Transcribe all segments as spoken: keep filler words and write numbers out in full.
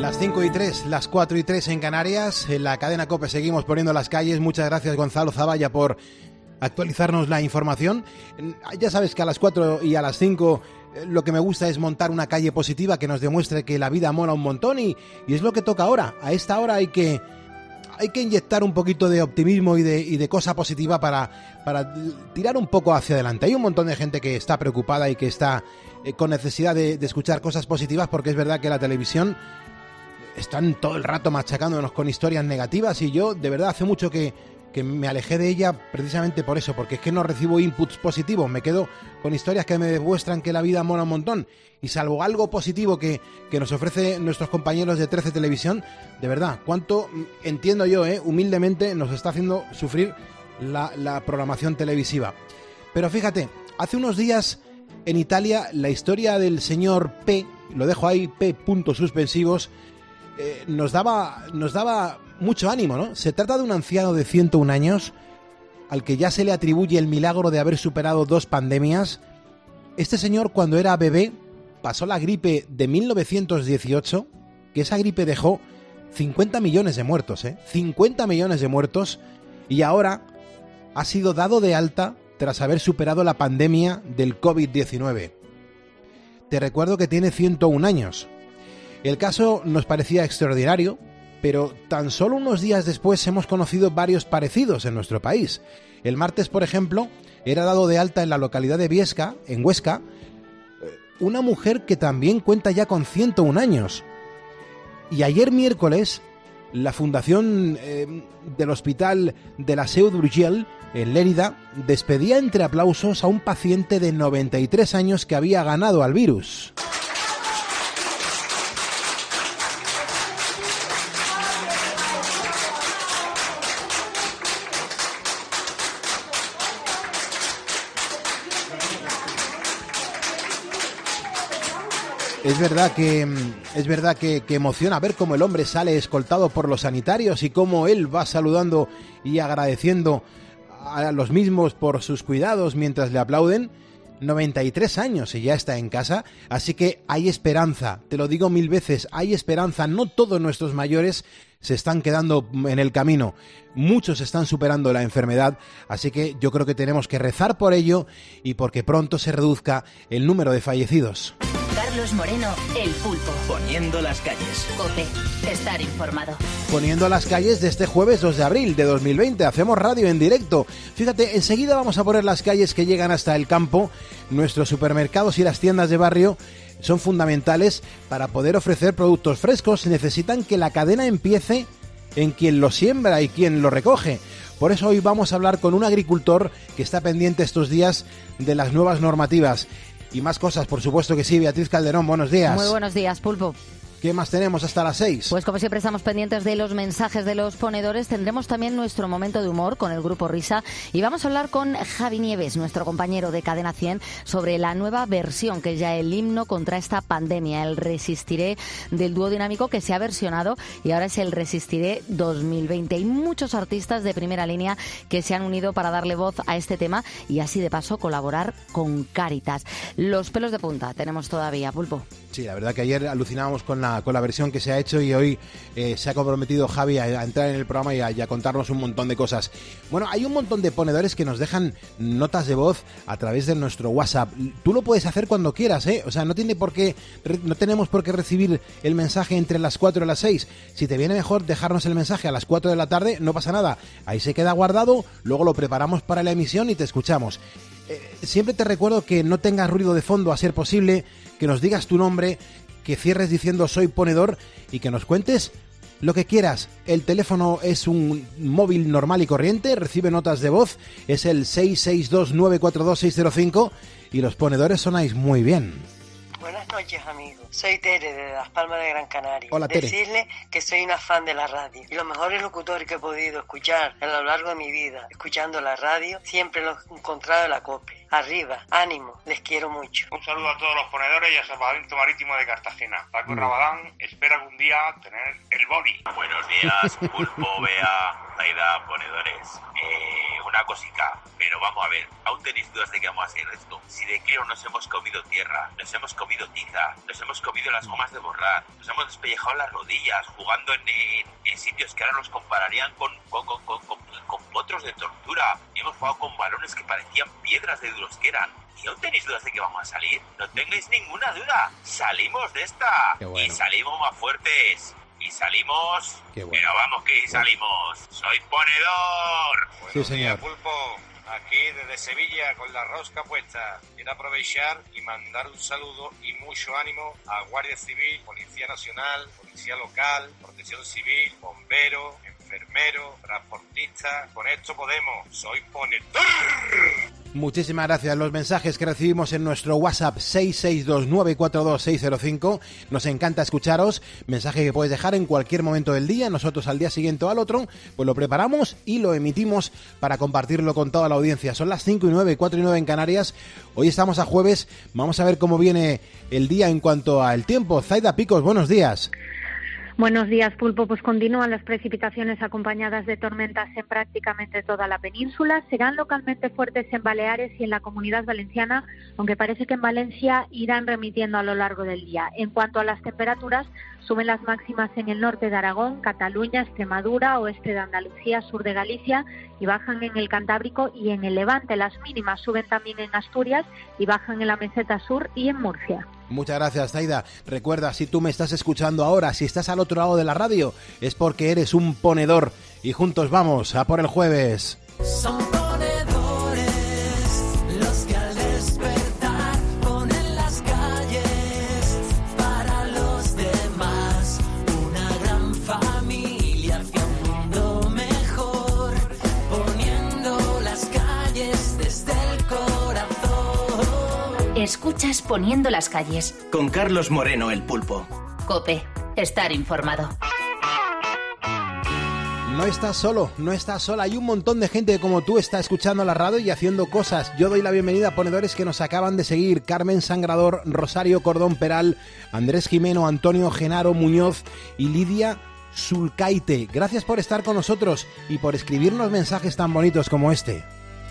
Las cinco y tres, las cuatro y tres en Canarias, en la cadena COPE seguimos poniendo las calles. Muchas gracias, Gonzalo Zavalla, por actualizarnos la información. Ya sabes que a las cuatro y a las cinco eh, lo que me gusta es montar una calle positiva que nos demuestre que la vida mola un montón y, y es lo que toca ahora. A esta hora hay que, hay que inyectar un poquito de optimismo y de, y de cosa positiva para, para tirar un poco hacia adelante. Hay un montón de gente que está preocupada y que está eh, con necesidad de, de escuchar cosas positivas, porque es verdad que la televisión están todo el rato machacándonos con historias negativas y yo de verdad hace mucho que, que me alejé de ella precisamente por eso, porque es que no recibo inputs positivos, me quedo con historias que me demuestran que la vida mola un montón y salvo algo positivo que, que nos ofrece nuestros compañeros de trece Televisión, de verdad, cuánto entiendo yo, eh, humildemente nos está haciendo sufrir la, la programación televisiva. Pero fíjate, hace unos días en Italia la historia del señor P, lo dejo ahí, P puntos suspensivos, Eh, nos daba nos daba mucho ánimo, ¿no? Se trata de un anciano de ciento un años al que ya se le atribuye el milagro de haber superado dos pandemias. Este señor, cuando era bebé, pasó la gripe de mil novecientos dieciocho, que esa gripe dejó cincuenta millones de muertos, ¿eh? cincuenta millones de muertos, y ahora ha sido dado de alta tras haber superado la pandemia del covid diecinueve. Te recuerdo que tiene ciento un años. El caso nos parecía extraordinario, pero tan solo unos días después hemos conocido varios parecidos en nuestro país. El martes, por ejemplo, era dado de alta en la localidad de Viesca, en Huesca, una mujer que también cuenta ya con ciento un años. Y ayer miércoles, la fundación eh, del Hospital de la Seu d'Urgell, en Lérida, despedía entre aplausos a un paciente de noventa y tres años que había ganado al virus. Es verdad que es verdad que, que emociona ver cómo el hombre sale escoltado por los sanitarios y cómo él va saludando y agradeciendo a los mismos por sus cuidados mientras le aplauden. noventa y tres años y ya está en casa, así que hay esperanza, te lo digo mil veces, hay esperanza. No todos nuestros mayores se están quedando en el camino, muchos están superando la enfermedad, así que yo creo que tenemos que rezar por ello y porque pronto se reduzca el número de fallecidos. Carlos Moreno, El Pulpo. Poniendo las calles. COPE, estar informado. Poniendo las calles de este jueves dos de abril de dos mil veinte. Hacemos radio en directo. Fíjate, enseguida vamos a poner las calles que llegan hasta el campo. Nuestros supermercados y las tiendas de barrio son fundamentales para poder ofrecer productos frescos. Necesitan que la cadena empiece en quien lo siembra y quien lo recoge. Por eso hoy vamos a hablar con un agricultor que está pendiente estos días de las nuevas normativas. Y más cosas, por supuesto que sí. Beatriz Calderón, buenos días. Muy buenos días, Pulpo. ¿Qué más tenemos hasta las seis? Pues como siempre estamos pendientes de los mensajes de los ponedores. Tendremos también nuestro momento de humor con el Grupo Risa y vamos a hablar con Javi Nieves, nuestro compañero de Cadena cien, sobre la nueva versión que es ya el himno contra esta pandemia, el Resistiré del dúo dinámico que se ha versionado y ahora es el Resistiré dos mil veinte. Hay muchos artistas de primera línea que se han unido para darle voz a este tema y así de paso colaborar con Cáritas. Los pelos de punta tenemos todavía, Pulpo. Sí, la verdad que ayer alucinábamos con la, con la versión que se ha hecho y hoy eh, se ha comprometido Javi a, a entrar en el programa y a, y a contarnos un montón de cosas. Bueno, hay un montón de ponedores que nos dejan notas de voz a través de nuestro WhatsApp. Tú lo puedes hacer cuando quieras, ¿eh? O sea, no tiene por qué, no tenemos por qué recibir el mensaje entre las cuatro y las seis. Si te viene mejor dejarnos el mensaje a las cuatro de la tarde, no pasa nada. Ahí se queda guardado, luego lo preparamos para la emisión y te escuchamos. Eh, siempre te recuerdo que no tengas ruido de fondo a ser posible, que nos digas tu nombre, que cierres diciendo soy ponedor y que nos cuentes lo que quieras. El teléfono es un móvil normal y corriente, recibe notas de voz, es el seis seis dos nueve cuatro dos seis cero cinco y los ponedores sonáis muy bien. Buenas noches, amigos. Soy Tere de Las Palmas de Gran Canaria. Hola, Tere. Decirle que soy una fan de la radio y los mejores locutores que he podido escuchar a lo largo de mi vida escuchando la radio siempre los he encontrado en la COPE. Arriba, ánimo, les quiero mucho. Un saludo a todos los ponedores y al Salvamento Marítimo de Cartagena. Paco mm. Rabadán espera algún día tener el body. Buenos días, Pulpo, Bea, Zaida, ponedores. Eh, una cosita, pero vamos a ver, ¿aún tenéis dudas de que vamos a hacer esto? Si de qué o nos hemos comido tierra, nos hemos comido tiza, nos hemos comido las gomas de borrar, nos hemos despellejado las rodillas jugando en, en, en sitios que ahora nos compararían con, con, con, con, con, con potros de tortura. Y hemos jugado con balones que parecían piedras de duros que eran. ¿Y aún tenéis dudas de que vamos a salir? No tengáis ninguna duda. Salimos de esta. Qué bueno. Y salimos más fuertes. Y salimos... Qué bueno. Pero vamos que salimos. ¡Soy ponedor! Sí, Buenos señor. días, Pulpo. Aquí desde Sevilla con la rosca puesta. Quiero aprovechar y mandar un saludo y mucho ánimo a Guardia Civil, Policía Nacional, Policía Local, Protección Civil, Bombero, Enfermero, Transportista. Con esto podemos. Soy ponedor. Muchísimas gracias. Los mensajes que recibimos en nuestro WhatsApp seis seis dos nueve cuatro dos seis cero cinco. Nos encanta escucharos. Mensaje que puedes dejar en cualquier momento del día. Nosotros al día siguiente o al otro, pues lo preparamos y lo emitimos para compartirlo con toda la audiencia. Son las cinco y nueve, cuatro y nueve en Canarias. Hoy estamos a jueves. Vamos a ver cómo viene el día en cuanto al tiempo. Zaida Picos, buenos días. Buenos días, Pulpo. Pues continúan las precipitaciones acompañadas de tormentas en prácticamente toda la península. Serán localmente fuertes en Baleares y en la Comunidad Valenciana, aunque parece que en Valencia irán remitiendo a lo largo del día. En cuanto a las temperaturas, suben las máximas en el norte de Aragón, Cataluña, Extremadura, oeste de Andalucía, sur de Galicia y bajan en el Cantábrico y en el Levante. Las mínimas suben también en Asturias y bajan en la meseta sur y en Murcia. Muchas gracias, Zaida. Recuerda, si tú me estás escuchando ahora, si estás al otro lado de la radio, es porque eres un ponedor. Y juntos vamos a por el jueves. Son ponedores los que al despertar ponen las calles para los demás. Una gran familia hacia un mundo mejor, poniendo las calles desde el corazón. Escuchas Poniendo las calles. Con Carlos Moreno, el Pulpo. COPE. Estar informado. No estás solo, no estás sola. Hay un montón de gente como tú está escuchando la radio y haciendo cosas. Yo doy la bienvenida a ponedores que nos acaban de seguir. Carmen Sangrador, Rosario Cordón Peral, Andrés Jimeno, Antonio Genaro Muñoz y Lidia Zulcaite. Gracias por estar con nosotros y por escribirnos mensajes tan bonitos como este.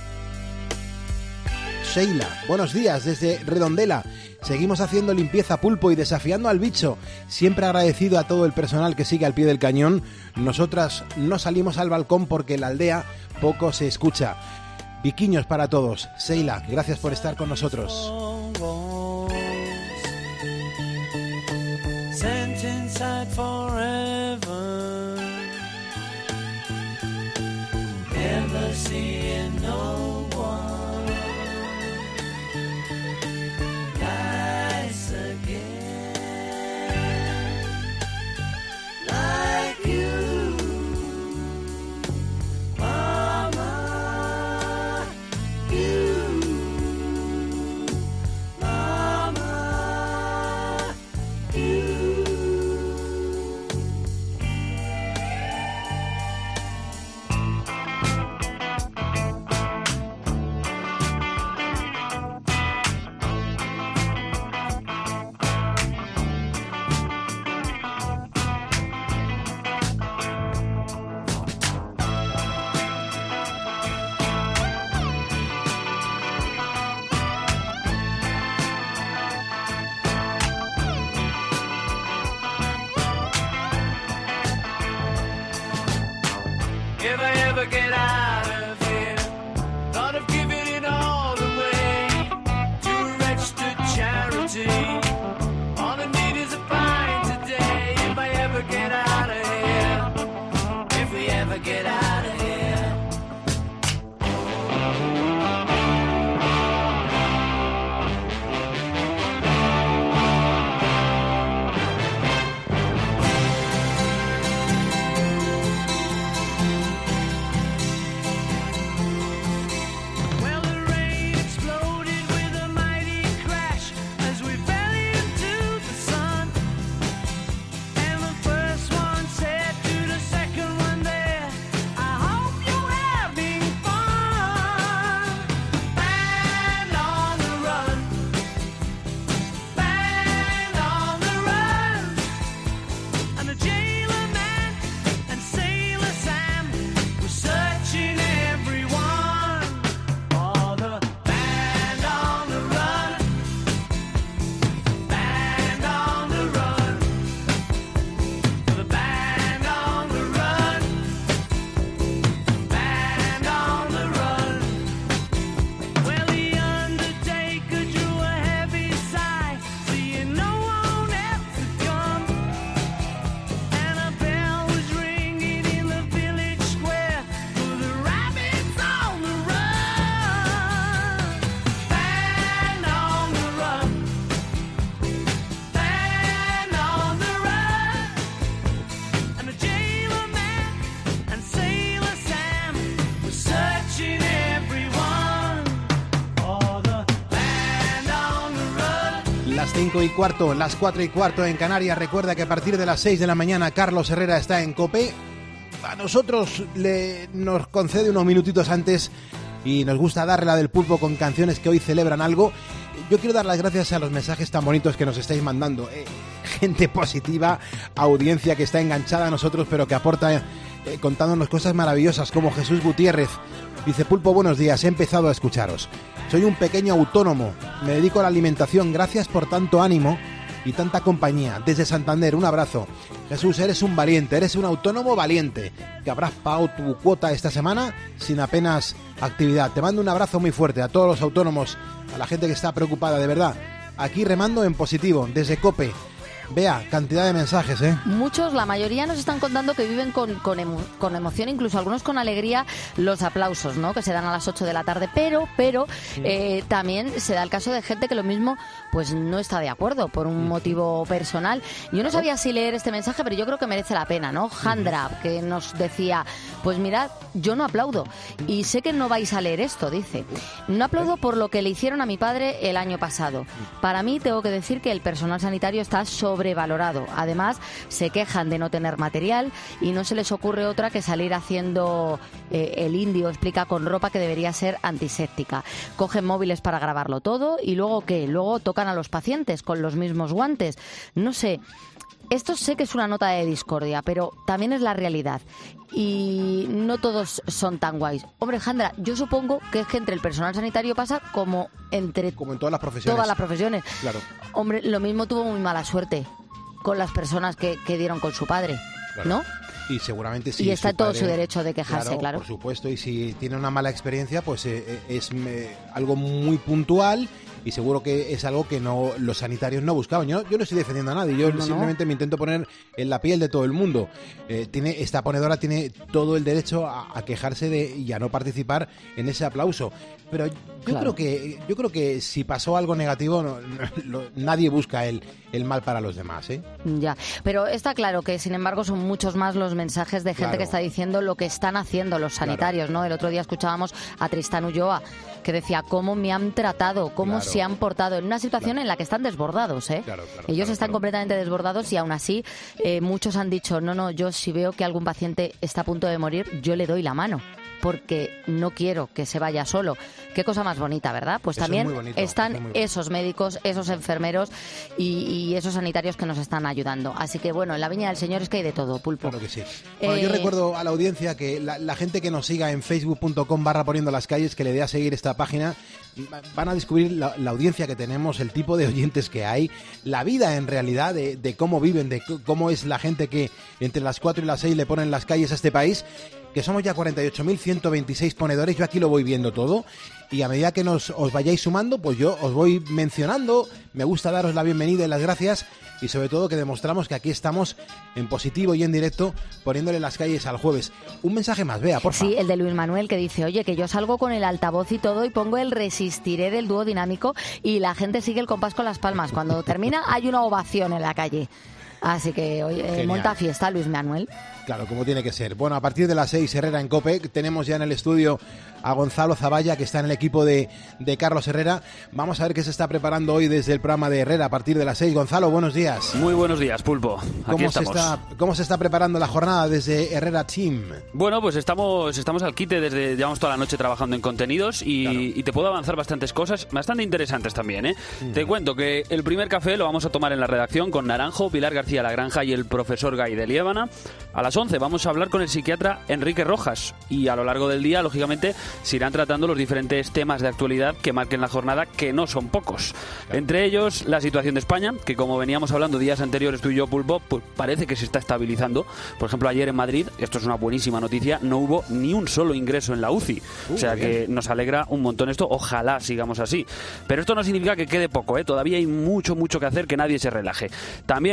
Sheila, buenos días desde Redondela. Seguimos haciendo limpieza, Pulpo, y desafiando al bicho. Siempre agradecido a todo el personal que sigue al pie del cañón. Nosotras no salimos al balcón porque en la aldea poco se escucha. Viquiños para todos. Sheila, gracias por estar con nosotros. If I ever get out of here, thought of giving it all away to a registered charity. All I need is a pint today. If I ever get out of here, if we ever get out of here. cinco y cuarto, las cuatro y cuarto en Canarias. Recuerda que a partir de las seis de la mañana Carlos Herrera está en COPE. A nosotros le, nos concede unos minutitos antes y nos gusta darle la del pulpo con canciones que hoy celebran algo. Yo quiero dar las gracias a los mensajes tan bonitos que nos estáis mandando. Eh, gente positiva, audiencia que está enganchada a nosotros, pero que aporta eh, contándonos cosas maravillosas, como Jesús Gutiérrez. Dice: Pulpo, buenos días, he empezado a escucharos. Soy un pequeño autónomo, me dedico a la alimentación. Gracias por tanto ánimo y tanta compañía. Desde Santander, un abrazo. Jesús, eres un valiente, eres un autónomo valiente, que habrás pagado tu cuota esta semana sin apenas actividad. Te mando un abrazo muy fuerte a todos los autónomos, a la gente que está preocupada, de verdad. Aquí remando en positivo, desde COPE. Vea, cantidad de mensajes, ¿eh? Muchos, la mayoría nos están contando que viven con, con, emo, con emoción, incluso algunos con alegría, los aplausos, ¿no?, que se dan a las ocho de la tarde, pero pero eh, también se da el caso de gente que lo mismo pues no está de acuerdo por un motivo personal. Yo no sabía si leer este mensaje, pero yo creo que merece la pena, ¿no? Jandra, que nos decía: pues mirad, yo no aplaudo y sé que no vais a leer esto, dice. No aplaudo por lo que le hicieron a mi padre el año pasado. Para mí, tengo que decir que el personal sanitario está sobre sobrevalorado. Además, se quejan de no tener material y no se les ocurre otra que salir haciendo eh, el indio, explica, con ropa que debería ser antiséptica. Cogen móviles para grabarlo todo y luego ¿qué? Luego tocan a los pacientes con los mismos guantes. No sé. Esto sé que es una nota de discordia, pero también es la realidad. Y no todos son tan guays. Hombre, Jandra, yo supongo que es que entre el personal sanitario pasa como entre como en todas las profesiones. Todas las profesiones. Claro. Hombre, lo mismo tuvo muy mala suerte con las personas que, que dieron con su padre, claro. ¿no? Y seguramente sí. Y está su todo padre, su derecho de quejarse, claro, claro. Por supuesto, y si tiene una mala experiencia, pues eh, es eh, algo muy puntual. Y seguro que es algo que no los sanitarios no buscaban. Yo, yo no estoy defendiendo a nadie, yo no, simplemente no. me intento poner en la piel de todo el mundo. Eh, tiene esta ponedora tiene todo el derecho a, a quejarse de y a no participar en ese aplauso. Pero yo claro. creo que yo creo que si pasó algo negativo, no, no, lo, nadie busca el, el mal para los demás, ¿eh? Ya, pero está claro que, sin embargo, son muchos más los mensajes de gente claro. que está diciendo lo que están haciendo los sanitarios, claro. ¿no? El otro día escuchábamos a Tristán Ulloa, que decía cómo me han tratado, cómo claro. se han portado en una situación claro. en la que están desbordados, ¿eh? Claro, claro, Ellos claro, están claro. completamente desbordados y aún así eh, muchos han dicho, no, no, yo si veo que algún paciente está a punto de morir, yo le doy la mano, porque no quiero que se vaya solo. Qué cosa más bonita, ¿verdad? Pues eso también es muy bonito, están es muy bonito. Esos médicos, esos enfermeros y, y esos sanitarios que nos están ayudando. Así que, bueno, en la Viña del Señor es que hay de todo, Pulpo. Claro que sí. Bueno, eh... yo recuerdo a la audiencia que la, la gente que nos siga en facebook punto com barra poniendo las calles, que le dé a seguir esta página, van a descubrir la, la audiencia que tenemos, el tipo de oyentes que hay, la vida en realidad de, de cómo viven, de cómo es la gente que entre las cuatro y las seis le ponen las calles a este país, que somos ya cuarenta y ocho mil ciento veintiséis ponedores. Yo aquí lo voy viendo todo y a medida que nos os vayáis sumando, pues yo os voy mencionando. Me gusta daros la bienvenida y las gracias y sobre todo que demostramos que aquí estamos en positivo y en directo poniéndole las calles al jueves. Un mensaje más, Bea, por favor. Sí, el de Luis Manuel, que dice, oye, que yo salgo con el altavoz y todo y pongo el Resistiré del dúo dinámico y la gente sigue el compás con las palmas. Cuando termina hay una ovación en la calle. Así que hoy eh, monta fiesta Luis Manuel. Claro, como tiene que ser. Bueno, a partir de las seis, Herrera en COPE. Tenemos ya en el estudio a Gonzalo Zavalla, que está en el equipo de, de Carlos Herrera. Vamos a ver qué se está preparando hoy desde el programa de Herrera a partir de las seis. Gonzalo, buenos días. Muy buenos días, Pulpo. Aquí ¿Cómo estamos. Se está, ¿Cómo se está preparando la jornada desde Herrera Team? Bueno, pues estamos, estamos al quite desde, llevamos toda la noche trabajando en contenidos y, claro. y te puedo avanzar bastantes cosas, bastante interesantes también, ¿eh? Mm. Te cuento que el primer café lo vamos a tomar en la redacción con Naranjo, Pilar García Lagranja y el profesor Gay de Liébana. A las once vamos a hablar con el psiquiatra Enrique Rojas y a lo largo del día, lógicamente, se irán tratando los diferentes temas de actualidad que marquen la jornada, que no son pocos. Claro. Entre ellos, la situación de España, que como veníamos hablando días anteriores tú y yo, Pulpo, pues parece que se está estabilizando. Por ejemplo, ayer en Madrid, esto es una buenísima noticia, no hubo ni un solo ingreso en la U C I. Uh, o sea que nos alegra un montón esto, ojalá sigamos así. Pero esto no significa que quede poco, ¿eh? Todavía hay mucho, mucho que hacer, que nadie se relaje. También se hablará de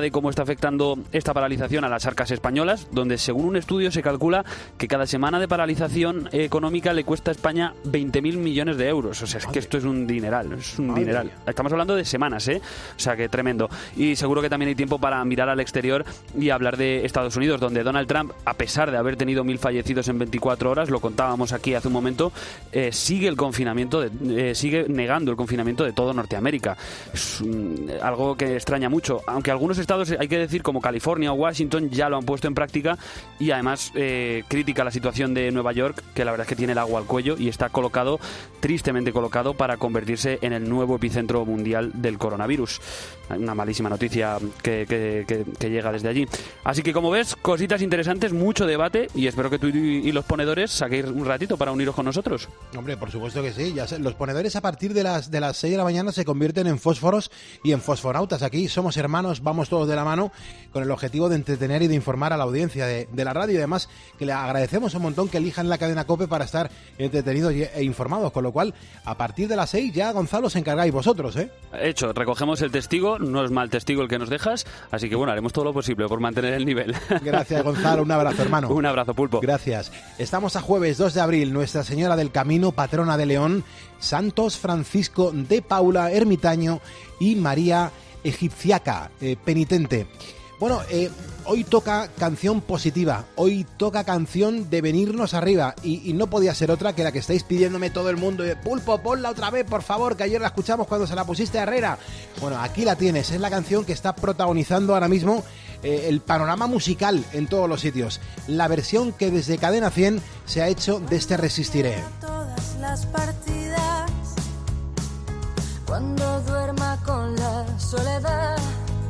de cómo está afectando esta paralización a las arcas españolas, donde según un estudio se calcula que cada semana de paralización económica le cuesta a España veinte mil millones de euros. O sea, es Madre. que esto es un dineral, es un Madre. dineral. Estamos hablando de semanas, ¿eh? O sea, que tremendo. Y seguro que también hay tiempo para mirar al exterior y hablar de Estados Unidos, donde Donald Trump, a pesar de haber tenido mil fallecidos en veinticuatro horas, lo contábamos aquí hace un momento, eh, sigue el confinamiento, de, eh, sigue negando el confinamiento de todo Norteamérica. Es um, algo que extraña mucho, aunque algunos estados, hay que decir, como California o Washington, ya lo han puesto en práctica, y además eh, critica la situación de Nueva York, que la verdad es que tiene el agua al cuello y está colocado, tristemente colocado, para convertirse en el nuevo epicentro mundial del coronavirus. Una malísima noticia que, que, que, que llega desde allí. Así que, como ves, cositas interesantes, mucho debate, y espero que tú y los ponedores saquéis un ratito para uniros con nosotros. Hombre, por supuesto que sí. Ya sé, los ponedores a partir de las de las seis de la mañana se convierten en fósforos y en fosfonautas. Aquí somos hermanos, vamos todos de la mano, con el objetivo de entretener y de informar a la audiencia de, de la radio, y además que le agradecemos un montón que elijan la cadena COPE para estar entretenidos e informados, con lo cual a partir de las seis ya, Gonzalo, os encargáis vosotros, ¿eh? Hecho, recogemos el testigo, no es mal testigo el que nos dejas, así que bueno, haremos todo lo posible por mantener el nivel. Gracias, Gonzalo, un abrazo, hermano. Un abrazo, Pulpo. Gracias. Estamos a jueves dos de abril, Nuestra Señora del Camino, patrona de León, Santos Francisco de Paula, ermitaño, y María Egipciaca, eh, penitente. Bueno, eh, hoy toca canción positiva, hoy toca canción de venirnos arriba, y, y no podía ser otra que la que estáis pidiéndome todo el mundo. Pulpo, ponla otra vez, por favor, que ayer la escuchamos cuando se la pusiste a Herrera. Bueno, aquí la tienes, es la canción que está protagonizando ahora mismo eh, el panorama musical en todos los sitios. La versión que desde Cadena cien se ha hecho de este Resistiré. Todas las partidas, cuando duerma con la soledad,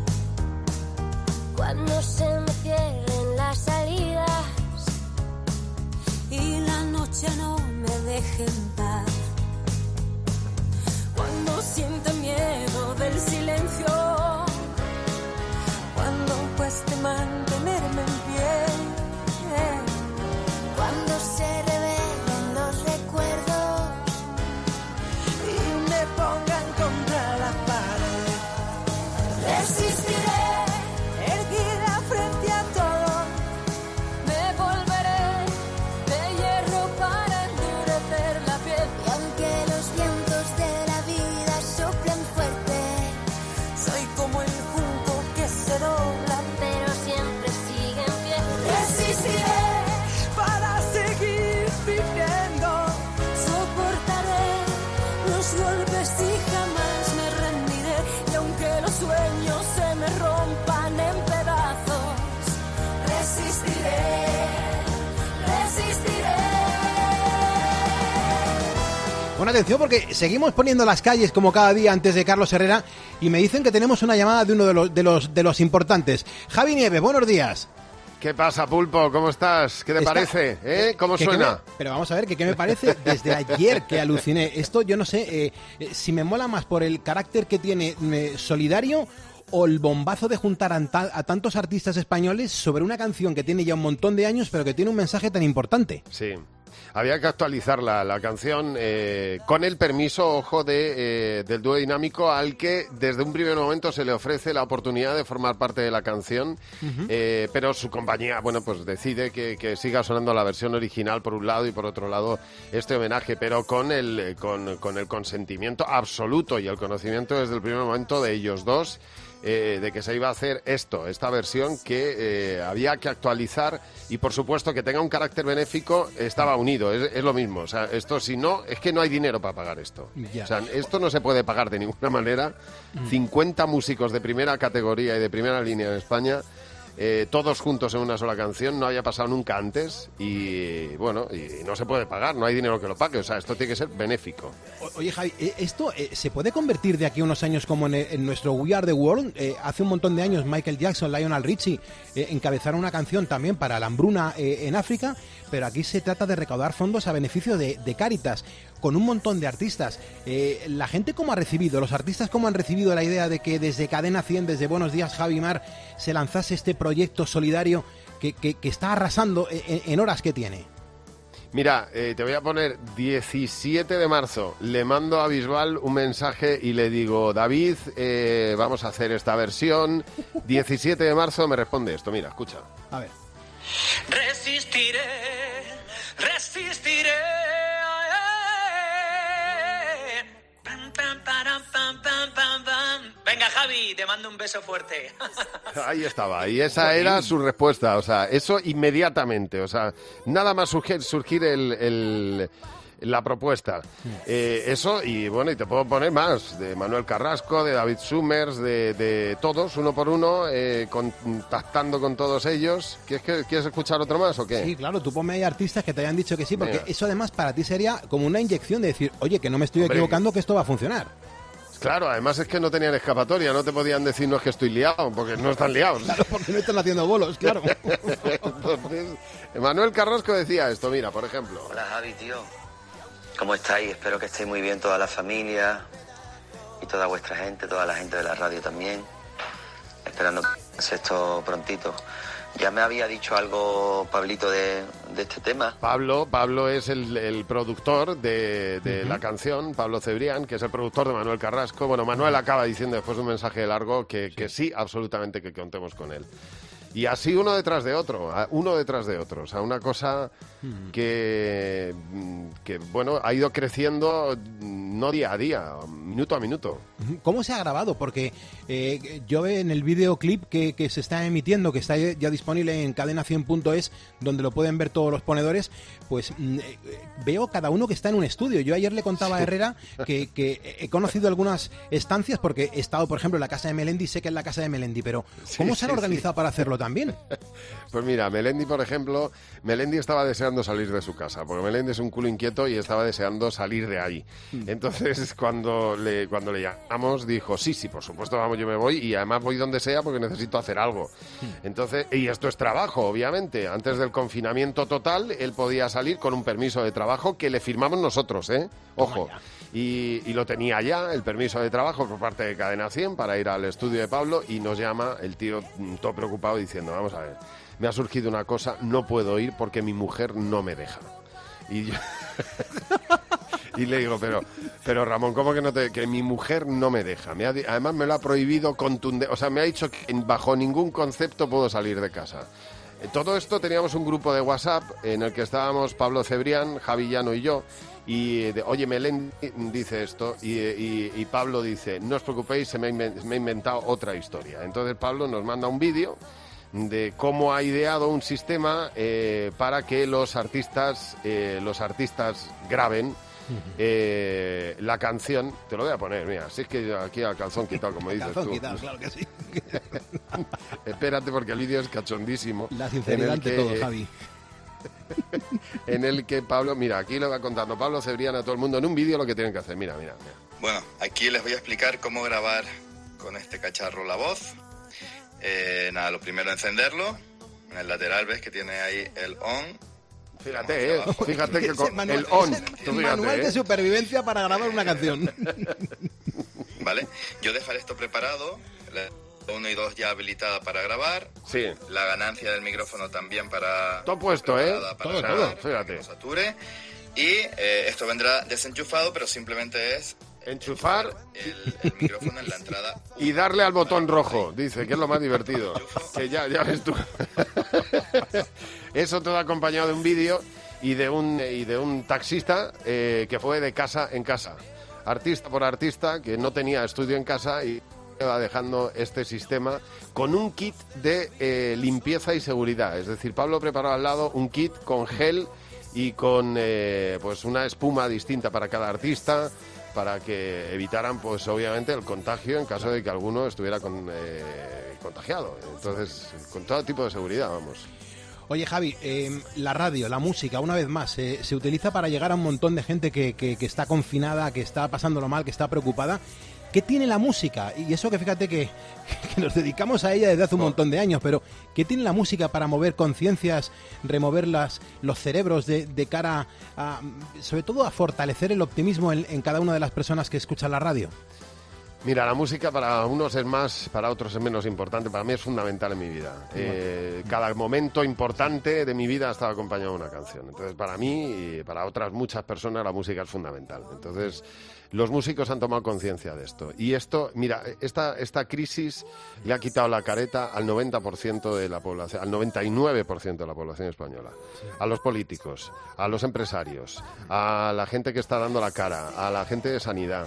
cuando se me cierren las salidas y la noche no me deje en paz, cuando sienta miedo del silencio, cuando cueste mantenerme en pie, cuando se revelen los recuerdos y me pongan contra la pared, resistiré. Bueno, atención, porque seguimos poniendo las calles como cada día antes de Carlos Herrera, y me dicen que tenemos una llamada de uno de los de los, de los importantes. Javi Nieves, buenos días. ¿Qué pasa, Pulpo? ¿Cómo estás? ¿Qué te Está, parece? ¿Eh? ¿Cómo suena? Me, pero vamos a ver, que qué me parece desde ayer que aluciné. Esto yo no sé eh, eh, si me mola más por el carácter que tiene eh, solidario, o el bombazo de juntar a, ta- a tantos artistas españoles sobre una canción que tiene ya un montón de años, pero que tiene un mensaje tan importante. Sí. Había que actualizar la, la canción eh, con el permiso, ojo, de, eh, del dúo dinámico, al que desde un primer momento se le ofrece la oportunidad de formar parte de la canción, uh-huh. eh, pero su compañía, bueno, pues decide que, que siga sonando la versión original por un lado y por otro lado este homenaje, pero con el, con, con el consentimiento absoluto y el conocimiento desde el primer momento de ellos dos. Eh, de que se iba a hacer esto, esta versión que eh, había que actualizar, y por supuesto que tenga un carácter benéfico estaba unido, es, es lo mismo, o sea, esto si no, es que no hay dinero para pagar esto, yeah. O sea, esto no se puede pagar de ninguna manera. mm. cincuenta músicos de primera categoría y de primera línea en España, Eh, todos juntos en una sola canción, no había pasado nunca antes, y bueno, y no se puede pagar, no hay dinero que lo pague, o sea, esto tiene que ser benéfico. O, oye, Javi, ¿esto eh, se puede convertir de aquí a unos años como en, en nuestro We Are The World? Eh, hace un montón de años Michael Jackson, Lionel Richie eh, encabezaron una canción también para la hambruna eh, en África, pero aquí se trata de recaudar fondos a beneficio de, de Cáritas, con un montón de artistas. Eh, ¿La gente cómo ha recibido, los artistas cómo han recibido la idea de que desde Cadena cien, desde Buenos Días, Javi Mar, se lanzase este proyecto solidario que, que, que está arrasando en, en horas que tiene? Mira, eh, te voy a poner diecisiete de marzo. Le mando a Bisbal un mensaje y le digo, David, eh, vamos a hacer esta versión. diecisiete de marzo me responde esto. Mira, escucha. A ver. Resistiré, resistiré. Pam, pam, param, pam, pam, pam, pam. Venga, Javi, te mando un beso fuerte. Ahí estaba, y esa era su respuesta, o sea, eso inmediatamente, o sea, nada más surgir, surgir el, el, la propuesta. Eh, eso, y bueno, y te puedo poner más, de Manuel Carrasco, de David Summers, de, de todos, uno por uno, eh, contactando con todos ellos. ¿Quieres, que, ¿Quieres escuchar otro más o qué? Sí, claro, tú ponme ahí artistas que te hayan dicho que sí, porque Mira. eso además para ti sería como una inyección de decir, oye, que no me estoy Hombre, equivocando, que esto va a funcionar. Claro, además es que no tenían escapatoria, no te podían decir no es que estoy liado, porque no están liados. Claro, porque no están haciendo bolos, claro. Entonces, Manuel Carrasco decía esto, mira, por ejemplo. Hola Javi, tío. ¿Cómo estáis? Espero que estéis muy bien toda la familia y toda vuestra gente, toda la gente de la radio también. Esperando que pase esto prontito. Ya me había dicho algo Pablito de, de este tema. Pablo, Pablo es el, el productor de, de uh-huh. la canción, Pablo Cebrián, que es el productor de Manuel Carrasco. Bueno, Manuel acaba diciendo después de un mensaje largo que sí, que sí absolutamente que contemos con él. Y así uno detrás de otro, uno detrás de otro. O sea, una cosa que, que, bueno, ha ido creciendo no día a día, minuto a minuto. ¿Cómo se ha grabado? Porque eh, yo veo en el videoclip que, que se está emitiendo, que está ya disponible en cadena cien punto es, donde lo pueden ver todos los ponedores, pues eh, veo cada uno que está en un estudio. Yo ayer le contaba sí. a Herrera que, que he conocido algunas estancias, porque he estado, por ejemplo, en la casa de Melendi, sé que es la casa de Melendi, pero ¿cómo sí, se han sí, organizado sí. para hacerlo también? Pues mira, Melendi, por ejemplo, Melendi estaba deseando salir de su casa, porque Melendi es un culo inquieto y estaba deseando salir de ahí. Entonces, cuando le, cuando le llamamos, dijo, sí, sí, por supuesto, vamos, yo me voy, y además voy donde sea porque necesito hacer algo. Entonces, y esto es trabajo, obviamente. Antes del confinamiento total, él podía salir con un permiso de trabajo que le firmamos nosotros, ¿eh? Ojo. Y, y lo tenía ya, el permiso de trabajo por parte de Cadena cien para ir al estudio de Pablo, y nos llama el tío todo preocupado diciendo, vamos a ver, me ha surgido una cosa, no puedo ir porque mi mujer no me deja. Y yo... y le digo, pero pero Ramón, ¿cómo que no te que mi mujer no me deja? Me ha, además me lo ha prohibido contundente, o sea, me ha dicho que bajo ningún concepto puedo salir de casa. Todo esto teníamos un grupo de WhatsApp en el que estábamos Pablo Cebrián, Javi Llano y yo. Y, de, oye, Melendi dice esto y, y, y Pablo dice, no os preocupéis, se me, me ha inventado otra historia. Entonces Pablo nos manda un vídeo de cómo ha ideado un sistema eh, para que los artistas, eh, los artistas graben eh, la canción. Te lo voy a poner, mira, si es que aquí al calzón quitado, como dices calzón tú. Quitado, claro que sí. Espérate, porque el vídeo es cachondísimo. La sinceridad ante todo, Javi. En el que Pablo, mira, aquí lo va contando Pablo Cebrián a todo el mundo en un vídeo lo que tienen que hacer, mira, mira, mira. Bueno, aquí les voy a explicar cómo grabar con este cacharro la voz. Eh, nada, lo primero encenderlo. En el lateral ves que tiene ahí el on. Fíjate, eh, fíjate que con manual, el on. El manual eh. de supervivencia para grabar una canción. Vale, yo dejaré esto preparado. Uno y dos ya habilitada para grabar. Sí. La ganancia del micrófono también para... Todo puesto, ¿eh? Para todo, grabar, todo, fíjate. Que no sature. Y eh, esto vendrá desenchufado, pero simplemente es... Enchufar el, el micrófono en la entrada. Y darle al botón rojo, dice, que es lo más divertido. Que ya, ya ves tú. Eso todo acompañado de un vídeo y de un, y de un taxista eh, que fue de casa en casa. Artista por artista, que no tenía estudio en casa y... va dejando este sistema con un kit de eh, limpieza y seguridad. Es decir, Pablo preparó al lado un kit con gel y con eh, pues una espuma distinta para cada artista, para que evitaran, pues obviamente, el contagio en caso de que alguno estuviera con, eh, contagiado. Entonces, con todo tipo de seguridad, vamos. Oye, Javi, eh, la radio, la música, una vez más, eh, se utiliza para llegar a un montón de gente que, que, que está confinada, que está pasándolo mal, que está preocupada. ¿Qué tiene la música? Y eso que fíjate que, que nos dedicamos a ella desde hace un montón de años, pero ¿qué tiene la música para mover conciencias, remover las, los cerebros de, de cara a, sobre todo, a fortalecer el optimismo en, en cada una de las personas que escuchan la radio? Mira, la música para unos es más, para otros es menos importante. Para mí es fundamental en mi vida. Eh, cada momento importante de mi vida ha estado acompañado de una canción. Entonces, para mí y para otras muchas personas la música es fundamental. Entonces, los músicos han tomado conciencia de esto. Y esto, mira, esta, esta crisis le ha quitado la careta al noventa por ciento de la población, al noventa y nueve por ciento de la población española. A los políticos, a los empresarios, a la gente que está dando la cara, a la gente de sanidad,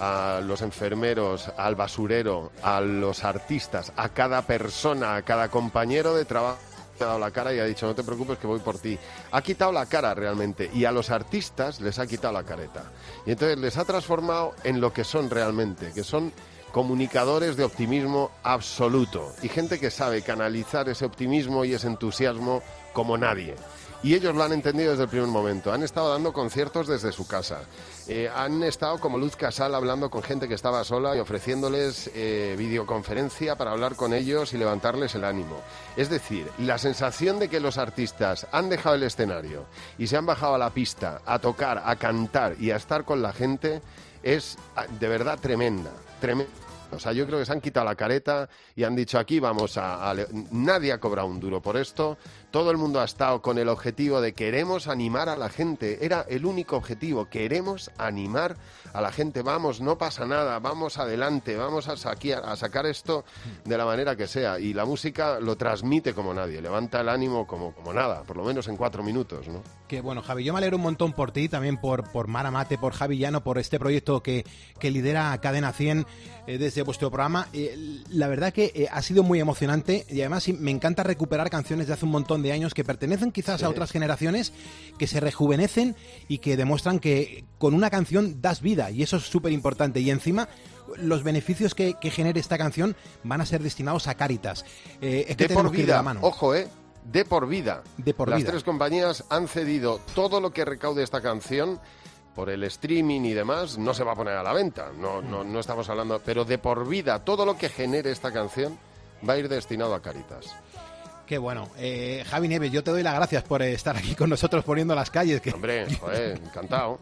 a los enfermeros, al basurero, a los artistas, a cada persona, a cada compañero de trabajo. Ha dado la cara y ha dicho, no te preocupes que voy por ti. Ha quitado la cara realmente, y a los artistas les ha quitado la careta. Y entonces les ha transformado en lo que son realmente, que son comunicadores de optimismo absoluto, y gente que sabe canalizar ese optimismo y ese entusiasmo como nadie. Y ellos lo han entendido desde el primer momento. Han estado dando conciertos desde su casa. Eh, han estado como Luz Casal hablando con gente que estaba sola y ofreciéndoles eh, videoconferencia para hablar con ellos y levantarles el ánimo. Es decir, la sensación de que los artistas han dejado el escenario y se han bajado a la pista a tocar, a cantar y a estar con la gente es de verdad tremenda, tremenda. O sea, yo creo que se han quitado la careta y han dicho, aquí vamos a, a... Nadie ha cobrado un duro por esto. Todo el mundo ha estado con el objetivo de queremos animar a la gente. Era el único objetivo, queremos animar a la gente. Vamos, no pasa nada, vamos adelante, vamos a, saquear, a sacar esto de la manera que sea. Y la música lo transmite como nadie, levanta el ánimo como, como nada, por lo menos en cuatro minutos, ¿no? Que bueno, Javi, yo me alegro un montón por ti, también por, por Mara Mate, por Javi Llano, por este proyecto que, que lidera Cadena cien eh, desde vuestro programa. Eh, la verdad que eh, ha sido muy emocionante y además sí, me encanta recuperar canciones de hace un montón de años que pertenecen quizás sí. a otras generaciones, que se rejuvenecen y que demuestran que con una canción das vida, y eso es súper importante. Y encima los beneficios que, que genere esta canción van a ser destinados a Cáritas. Eh, es que de por vida, vida, la mano. ojo, eh. De por vida. De por Las vida. tres compañías han cedido todo lo que recaude esta canción por el streaming y demás, no se va a poner a la venta, no, no, no estamos hablando, pero de por vida, todo lo que genere esta canción va a ir destinado a Cáritas. Qué bueno. Eh, Javi Nieves, yo te doy las gracias por estar aquí con nosotros poniendo las calles. Que... Hombre, joder, encantado.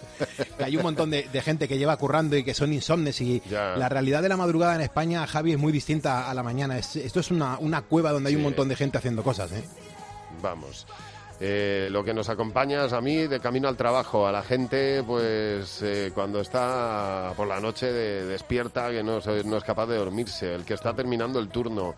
Que hay un montón de, de gente que lleva currando y que son insomnes y ya. La realidad de la madrugada en España, Javi, es muy distinta a la mañana. Es, esto es una, una cueva donde hay sí. un montón de gente haciendo cosas, ¿eh? Vamos. Eh, lo que nos acompaña es a mí de camino al trabajo, a la gente pues eh, cuando está por la noche de, despierta, que no, no es capaz de dormirse, el que está terminando el turno,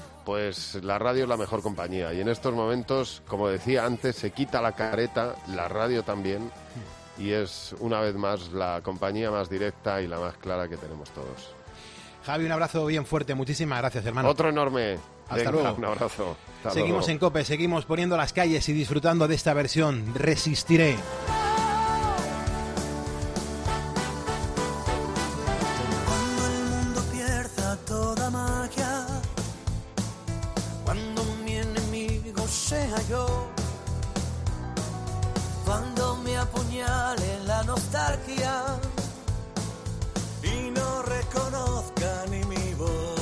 pues la radio es la mejor compañía. Y en estos momentos, como decía antes, se quita la careta, la radio también, y es una vez más la compañía más directa y la más clara que tenemos todos. Javi, un abrazo bien fuerte, muchísimas gracias, hermano. Otro enorme. Hasta Venga, luego. Un abrazo. Hasta seguimos luego. en COPE, seguimos poniendo las calles y disfrutando de esta versión. Resistiré. Cuando el mundo pierda toda magia, cuando mi enemigo sea yo, cuando me apuñale la nostalgia y no reconozca ni mi voz,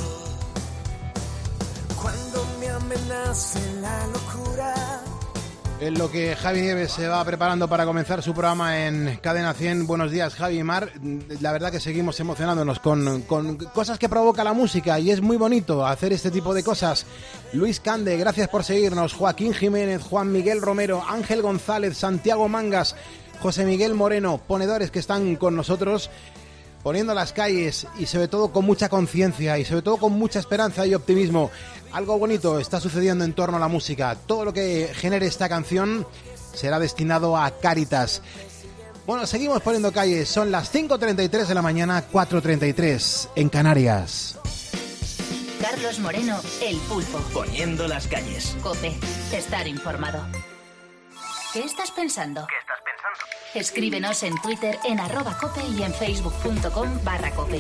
cuando me amenace la locura. En lo que Javi Nieves se va preparando para comenzar su programa en Cadena cien. Buenos días, Javi y Mar. La verdad que seguimos emocionándonos con, con cosas que provoca la música y es muy bonito hacer este tipo de cosas. Luis Cande, gracias por seguirnos. Joaquín Jiménez, Juan Miguel Romero, Ángel González, Santiago Mangas, José Miguel Moreno, ponedores que están con nosotros poniendo las calles y sobre todo con mucha conciencia y sobre todo con mucha esperanza y optimismo. Algo bonito está sucediendo en torno a la música. Todo lo que genere esta canción será destinado a Cáritas. Bueno, seguimos poniendo calles. Son las cinco treinta y tres de la mañana, cuatro treinta y tres en Canarias. Carlos Moreno, El Pulpo. Poniendo las calles. COPE. Estar informado. ¿Qué estás pensando? ¿Qué estás pensando? Escríbenos en Twitter en arroba cope y en facebook.com barra cope.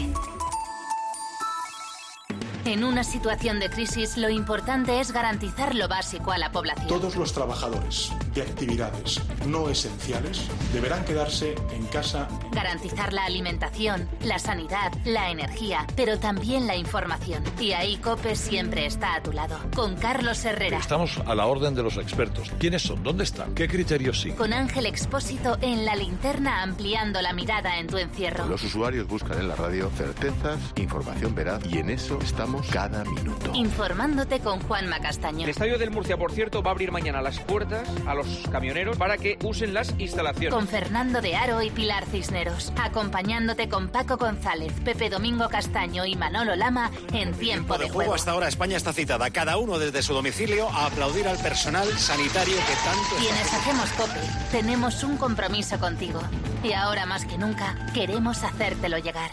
En una situación de crisis, lo importante es garantizar lo básico a la población. Todos los trabajadores de actividades no esenciales deberán quedarse en casa. Garantizar la alimentación, la sanidad, la energía, pero también la información. Y ahí COPE siempre está a tu lado. Con Carlos Herrera. Estamos a la orden de los expertos. ¿Quiénes son? ¿Dónde están? ¿Qué criterios siguen? Con Ángel Expósito en La Linterna, ampliando la mirada en tu encierro. Los usuarios buscan en la radio certezas, información veraz, y en eso estamos cada minuto. Informándote con Juanma Castaño. El Estadio del Murcia, por cierto, va a abrir mañana las puertas a los camioneros para que usen las instalaciones. Con Fernando de Aro y Pilar Cisneros. Acompañándote con Paco González, Pepe Domingo Castaño y Manolo Lama en Tiempo de Juego. Hasta ahora España está citada, cada uno desde su domicilio, a aplaudir al personal sanitario que tanto... Quienes hacemos COPE, tenemos un compromiso contigo. Y ahora más que nunca, queremos hacértelo llegar.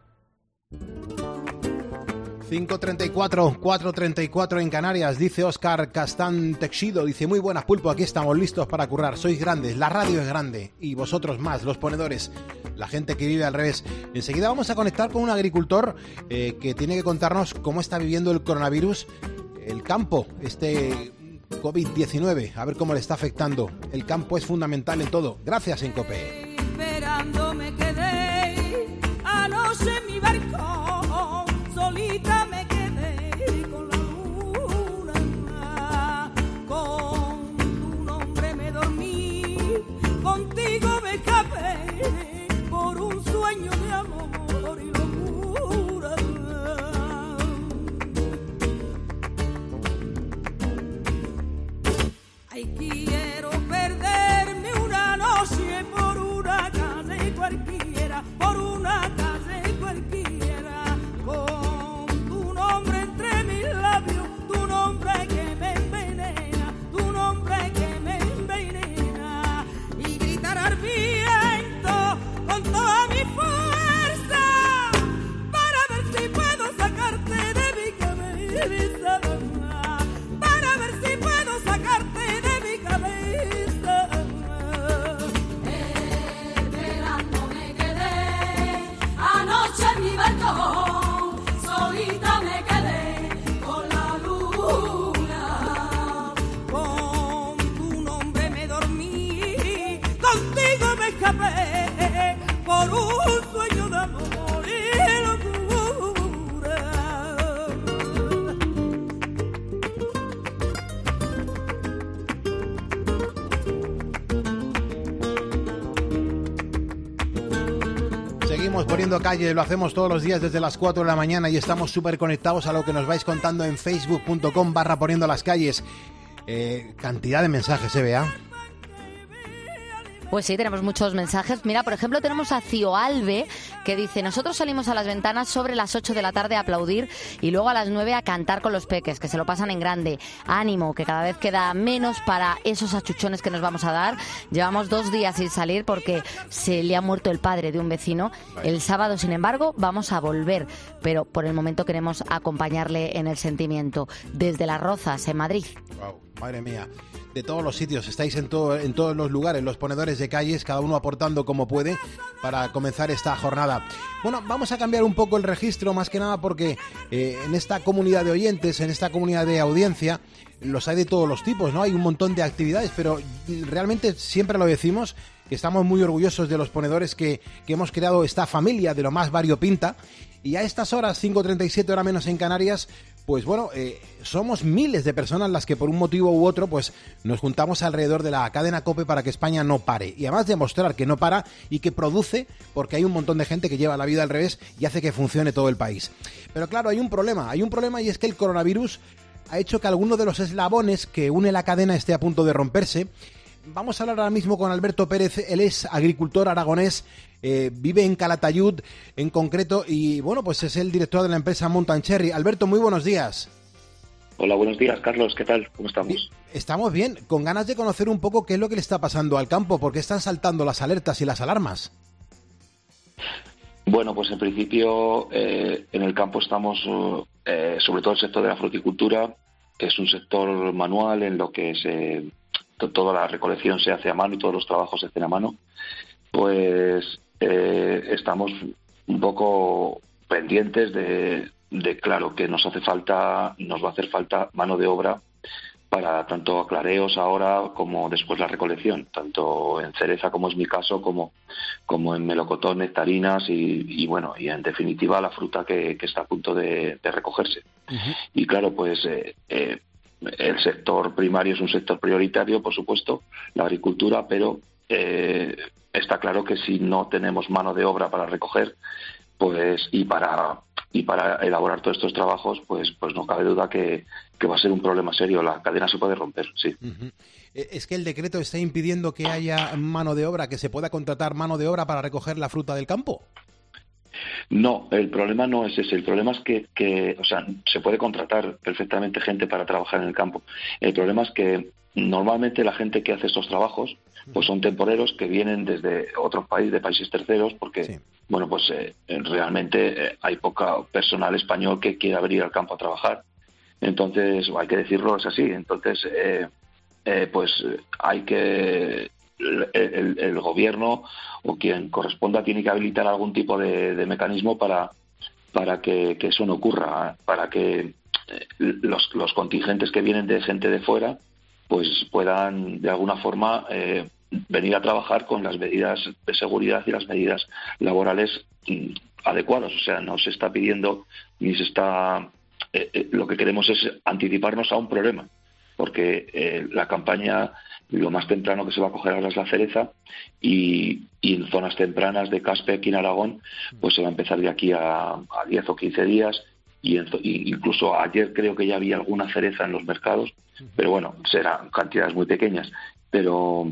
cinco treinta y cuatro, cuatro treinta y cuatro en Canarias, dice Óscar Castán Texido, dice: muy buenas, Pulpo, aquí estamos listos para currar, sois grandes, la radio es grande, y vosotros más, los ponedores, la gente que vive al revés. Enseguida vamos a conectar con un agricultor eh, que tiene que contarnos cómo está viviendo el coronavirus, el campo, este COVID diecinueve, a ver cómo le está afectando. El campo es fundamental en todo. Gracias, en COPE. Esperando me quedé anoche en mi barco, solita me quedé con la luna, con tu nombre me dormí, contigo me escapé por un sueño de amor y locura. Ay, quiero perderme una noche por una calle cualquiera, por una calle cualquiera, con tu nombre entre mis labios, tu nombre que me envenena, tu nombre que me envenena, y gritar al viento con toda mi fuerza para ver si puedo sacarte de mi cabeza, para ver si puedo sacarte de mi cabeza. Esperando me quedé anoche en mi balcón, solita me quedé con la luna, con tu nombre me dormí, contigo me escapé por un sueño de amor y locura. Seguimos poniendo calle, lo hacemos todos los días desde las cuatro de la mañana y estamos súper conectados a lo que nos vais contando en facebook punto com barra poniendo las calles. Eh, cantidad de mensajes, ¿eh, Bea? Pues sí, tenemos muchos mensajes. Mira, por ejemplo, tenemos a Cioalbe, que dice: nosotros salimos a las ventanas sobre las ocho de la tarde a aplaudir y luego a las nueve a cantar con los peques, que se lo pasan en grande. Ánimo, que cada vez queda menos para esos achuchones que nos vamos a dar. Llevamos dos días sin salir porque se le ha muerto el padre de un vecino. El sábado, sin embargo, vamos a volver, pero por el momento queremos acompañarle en el sentimiento. Desde Las Rozas, en Madrid. Wow, madre mía. De todos los sitios, estáis en, todo, en todos los lugares, los ponedores de calles, cada uno aportando como puede para comenzar esta jornada. Bueno, vamos a cambiar un poco el registro, más que nada porque eh, en esta comunidad de oyentes, en esta comunidad de audiencia, los hay de todos los tipos, ¿no? Hay un montón de actividades, pero realmente siempre lo decimos, que estamos muy orgullosos de los ponedores que, que hemos creado esta familia de lo más variopinta. Y a estas horas, cinco treinta y siete, hora menos en Canarias, pues bueno, eh, somos miles de personas las que por un motivo u otro pues nos juntamos alrededor de la cadena COPE para que España no pare. Y además demostrar que no para y que produce, porque hay un montón de gente que lleva la vida al revés y hace que funcione todo el país. Pero claro, hay un problema, hay un problema y es que el coronavirus ha hecho que alguno de los eslabones que une la cadena esté a punto de romperse. Vamos a hablar ahora mismo con Alberto Pérez, él es agricultor aragonés, eh, vive en Calatayud en concreto y bueno, pues es el director de la empresa Mountain Cherry. Alberto, muy buenos días. Hola, buenos días, Carlos, ¿qué tal? ¿Cómo estamos? Estamos bien, con ganas de conocer un poco qué es lo que le está pasando al campo, por qué están saltando las alertas y las alarmas. Bueno, pues en principio eh, en el campo estamos, eh, sobre todo el sector de la fruticultura, que es un sector manual en lo que se... toda la recolección se hace a mano y todos los trabajos se hacen a mano, pues eh, estamos un poco pendientes de, de, claro, que nos hace falta, nos va a hacer falta mano de obra para tanto clareos ahora como después la recolección, tanto en cereza, como es mi caso, como, como en melocotón, nectarinas y, y bueno, y en definitiva la fruta que, que está a punto de, de recogerse. Uh-huh. Y claro, pues eh, eh, el sector primario es un sector prioritario, por supuesto, la agricultura, pero eh, está claro que si no tenemos mano de obra para recoger, pues y para y para elaborar todos estos trabajos, pues pues no cabe duda que, que va a ser un problema serio. La cadena se puede romper, sí. Uh-huh. Es que el decreto está impidiendo que haya mano de obra, que se pueda contratar mano de obra para recoger la fruta del campo. No, el problema no es ese. El problema es que, que, o sea, se puede contratar perfectamente gente para trabajar en el campo. El problema es que normalmente la gente que hace estos trabajos pues son temporeros que vienen desde otros países, de países terceros, porque sí. bueno, pues eh, realmente eh, hay poca personal español que quiera venir al campo a trabajar. Entonces, hay que decirlo, es así. Entonces, eh, eh, pues hay que el, el, el gobierno o quien corresponda tiene que habilitar algún tipo de, de mecanismo para para que, que eso no ocurra, para que eh, los, los contingentes que vienen de gente de fuera pues puedan de alguna forma eh, venir a trabajar con las medidas de seguridad y las medidas laborales mm, adecuadas. O sea, no se está pidiendo ni se está... Eh, eh, lo que queremos es anticiparnos a un problema, porque eh, la campaña, lo más temprano que se va a coger ahora es la cereza, y, y en zonas tempranas de Caspe, aquí en Aragón, pues se va a empezar de aquí a, a diez o quince días, y, en, y incluso ayer creo que ya había alguna cereza en los mercados, pero bueno, serán cantidades muy pequeñas. Pero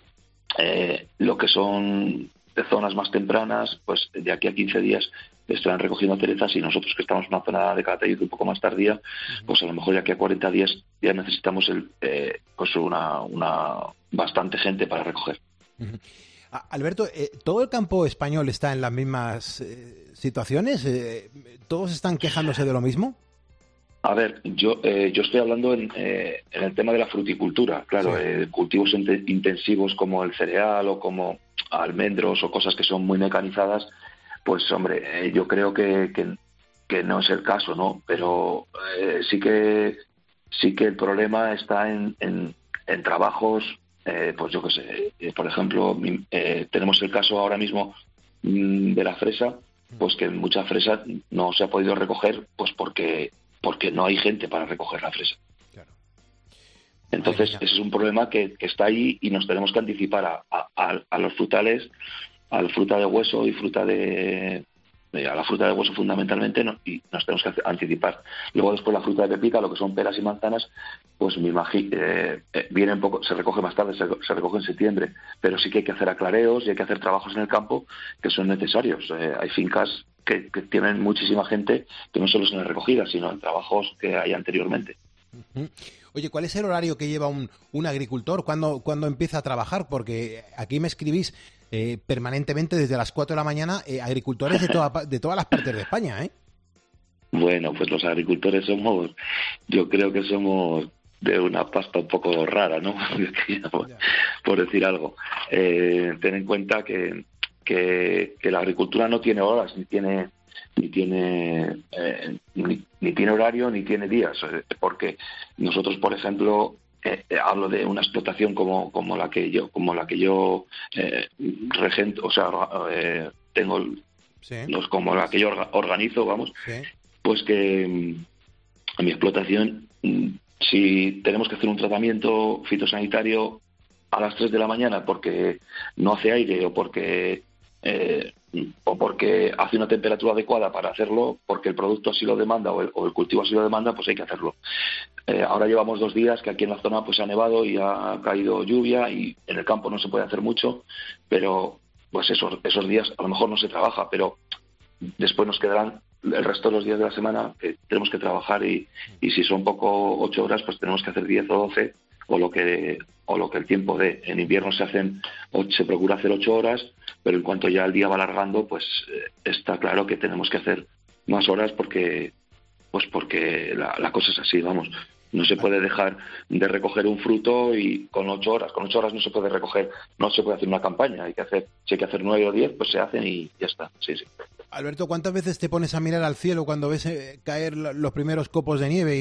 eh, lo que son de zonas más tempranas, pues de aquí a quince días estarán recogiendo cerezas, y nosotros que estamos en una zona de Calatayud un poco más tardía, pues a lo mejor de aquí a cuarenta días ya necesitamos el, eh, pues una, una bastante gente para recoger. Uh-huh. Alberto, eh, ¿todo el campo español está en las mismas eh, situaciones? Eh, ¿Todos están quejándose de lo mismo? A ver, yo eh, yo estoy hablando en, eh, en el tema de la fruticultura, claro, sí. eh, cultivos int- intensivos como el cereal o como almendros o cosas que son muy mecanizadas, pues hombre, eh, yo creo que, que, que no es el caso, ¿no? Pero eh, sí que sí que el problema está en, en, en trabajos, eh, pues yo qué sé, eh, por ejemplo, eh, tenemos el caso ahora mismo mmm, de la fresa, pues que mucha fresa no se ha podido recoger, pues porque porque no hay gente para recoger la fresa. Claro. Entonces, ese es un problema que, que está ahí, y nos tenemos que anticipar a, a, a los frutales, a la fruta de hueso y fruta de... a la fruta de hueso fundamentalmente, no, y nos tenemos que anticipar. Luego después la fruta de pepita, lo que son peras y manzanas, pues me imagino, eh, eh, viene un poco, se recoge más tarde, se, se recoge en septiembre, pero sí que hay que hacer aclareos y hay que hacer trabajos en el campo que son necesarios. Eh, hay fincas que, que tienen muchísima gente que no solo son en recogida, sino en trabajos que hay anteriormente. Uh-huh. Oye, ¿cuál es el horario que lleva un, un agricultor? ¿Cuándo, ¿Cuándo empieza a trabajar? Porque aquí me escribís eh, permanentemente desde las cuatro de la mañana eh, agricultores de, toda, de todas las partes de España, ¿eh? Bueno, pues los agricultores somos, yo creo que somos de una pasta un poco rara, ¿no? por, por decir algo. Eh, ten en cuenta que, que, que la agricultura no tiene horas, ni tiene ni tiene eh, ni, ni tiene horario ni tiene días, porque nosotros, por ejemplo, eh, eh, hablo de una explotación como como la que yo como la que yo eh, regento, o sea, eh, tengo sí. los como la que yo orga, organizo, vamos, sí. pues que en mi explotación, si tenemos que hacer un tratamiento fitosanitario a las tres de la mañana porque no hace aire o porque eh, o porque hace una temperatura adecuada para hacerlo, porque el producto así lo demanda o el, o el cultivo así lo demanda, pues hay que hacerlo. Eh, ahora llevamos dos días que aquí en la zona pues ha nevado y ha caído lluvia, y en el campo no se puede hacer mucho, pero pues esos, esos días a lo mejor no se trabaja, pero después nos quedarán el resto de los días de la semana que tenemos que trabajar, y, y si son poco ocho horas, pues tenemos que hacer diez o doce, o lo que o lo que el tiempo dé. En invierno se hacen se procura hacer ocho horas, pero en cuanto ya el día va alargando, pues eh, está claro que tenemos que hacer más horas, porque pues porque la, la cosa es así, vamos. No se puede dejar de recoger un fruto y con ocho horas. Con ocho horas no se puede recoger, no se puede hacer una campaña. Hay que hacer, si hay que hacer nueve o diez, pues se hacen y ya está. Sí, sí. Alberto, ¿cuántas veces te pones a mirar al cielo cuando ves eh, caer los primeros copos de nieve y,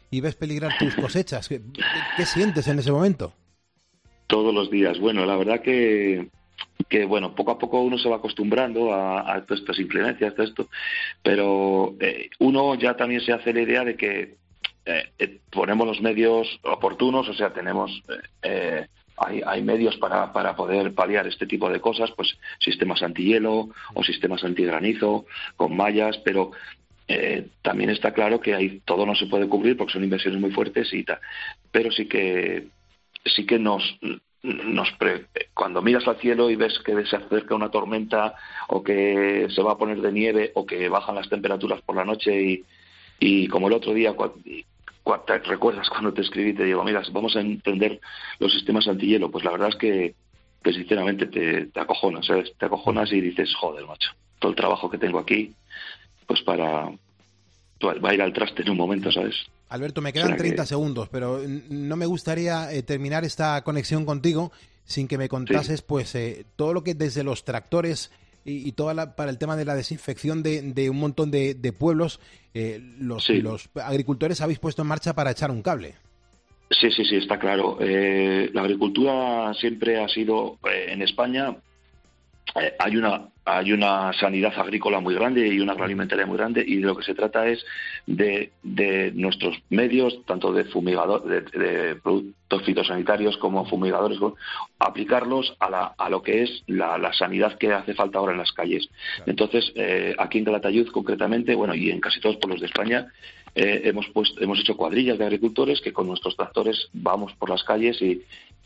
y ves peligrar tus cosechas. ¿Qué, qué, qué sientes en ese momento? Todos los días. Bueno, la verdad que, que bueno, poco a poco uno se va acostumbrando a, a todas estas inclemencias, todo esto, pero eh, uno ya también se hace la idea de que eh, eh, ponemos los medios oportunos, o sea, tenemos... Eh, Hay, hay medios para, para poder paliar este tipo de cosas, pues sistemas antihielo o sistemas antigranizo con mallas, pero eh, también está claro que hay, todo no se puede cubrir porque son inversiones muy fuertes y tal. Pero sí que sí que nos nos pre, cuando miras al cielo y ves que se acerca una tormenta o que se va a poner de nieve o que bajan las temperaturas por la noche y, y como el otro día cuando, ¿te recuerdas cuando te escribí y te digo, mira, vamos a entender los sistemas antihielo? Pues la verdad es que, que sinceramente te, te acojonas, ¿sabes? Te acojonas y dices, joder, macho, todo el trabajo que tengo aquí, pues para... va a ir al traste en un momento, ¿sabes? Alberto, me quedan treinta que... segundos, pero no me gustaría eh, terminar esta conexión contigo sin que me contases, sí. pues, eh, todo lo que desde los tractores... y, y toda la, para el tema de la desinfección de, de un montón de, de pueblos, eh, los, sí. los agricultores habéis puesto en marcha para echar un cable. Sí, sí, sí, está claro. Eh, la agricultura siempre ha sido, eh, en España, eh, hay una hay una sanidad agrícola muy grande y una agroalimentaria muy grande, y de lo que se trata es de, de nuestros medios, tanto de fumigador, de, de productos fitosanitarios como fumigadores, aplicarlos a, la, a lo que es la, la sanidad que hace falta ahora en las calles. Claro. Entonces, eh, aquí en Calatayud concretamente, bueno, y en casi todos los pueblos de España, eh, hemos puesto, hemos hecho cuadrillas de agricultores que con nuestros tractores vamos por las calles y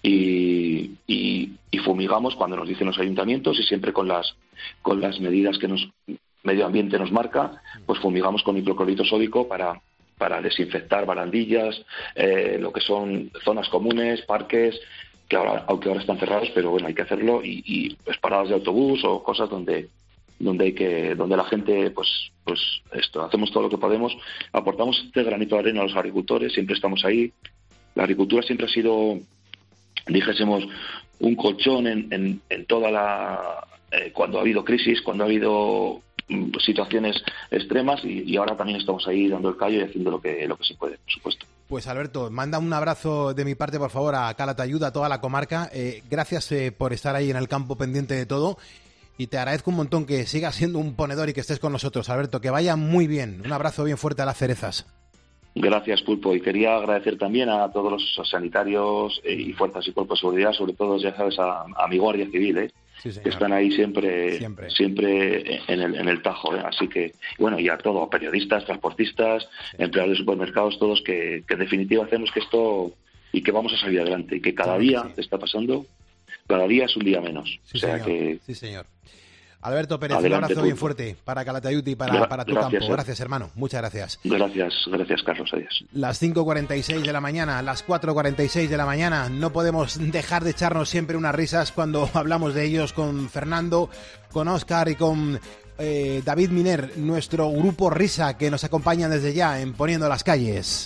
Y, y, y fumigamos cuando nos dicen los ayuntamientos, y siempre con las con las medidas que nos medio ambiente nos marca, pues fumigamos con hipoclorito sódico para para desinfectar barandillas, eh, lo que son zonas comunes, parques, que ahora, aunque ahora están cerrados, pero bueno, hay que hacerlo, y, y pues paradas de autobús o cosas donde donde hay que donde la gente pues pues esto hacemos todo lo que podemos, aportamos este granito de arena a los agricultores, siempre estamos ahí. La agricultura siempre ha sido, dijésemos, un colchón en, en, en toda la... Eh, cuando ha habido crisis, cuando ha habido mm, situaciones extremas, y, y ahora también estamos ahí dando el callo y haciendo lo que, lo que se puede, por supuesto. Pues Alberto, manda un abrazo de mi parte, por favor, a Calatayud, a toda la comarca. Eh, gracias eh, por estar ahí en el campo pendiente de todo, y te agradezco un montón que sigas siendo un ponedor y que estés con nosotros, Alberto. Que vaya muy bien. Un abrazo bien fuerte a las cerezas. Gracias, Pulpo, y quería agradecer también a todos los sanitarios y fuerzas y cuerpos de seguridad, sobre todo, ya sabes, a, a mi Guardia Civil, ¿eh? Sí, que están ahí siempre siempre, siempre en, el, en el tajo, ¿eh? Así que, bueno, y a todos, periodistas, transportistas, sí. empleados de supermercados, todos, que, que en definitiva hacemos que esto, y que vamos a salir adelante, y que cada claro, día sí. está pasando, cada día es un día menos. Sí, o sea señor. que... Sí, señor. Alberto Pérez, Adelante, un abrazo Pulpo. bien fuerte para Calatayud y para, para tu gracias, campo. Eh. Gracias, hermano. Muchas gracias. Gracias, gracias, Carlos. Adiós. Las cinco cuarenta y seis de la mañana, las cuatro cuarenta y seis de la mañana. No podemos dejar de echarnos siempre unas risas cuando hablamos de ellos con Fernando, con Óscar y con eh, David Miner, nuestro grupo Risa, que nos acompañan desde ya en Poniendo las Calles.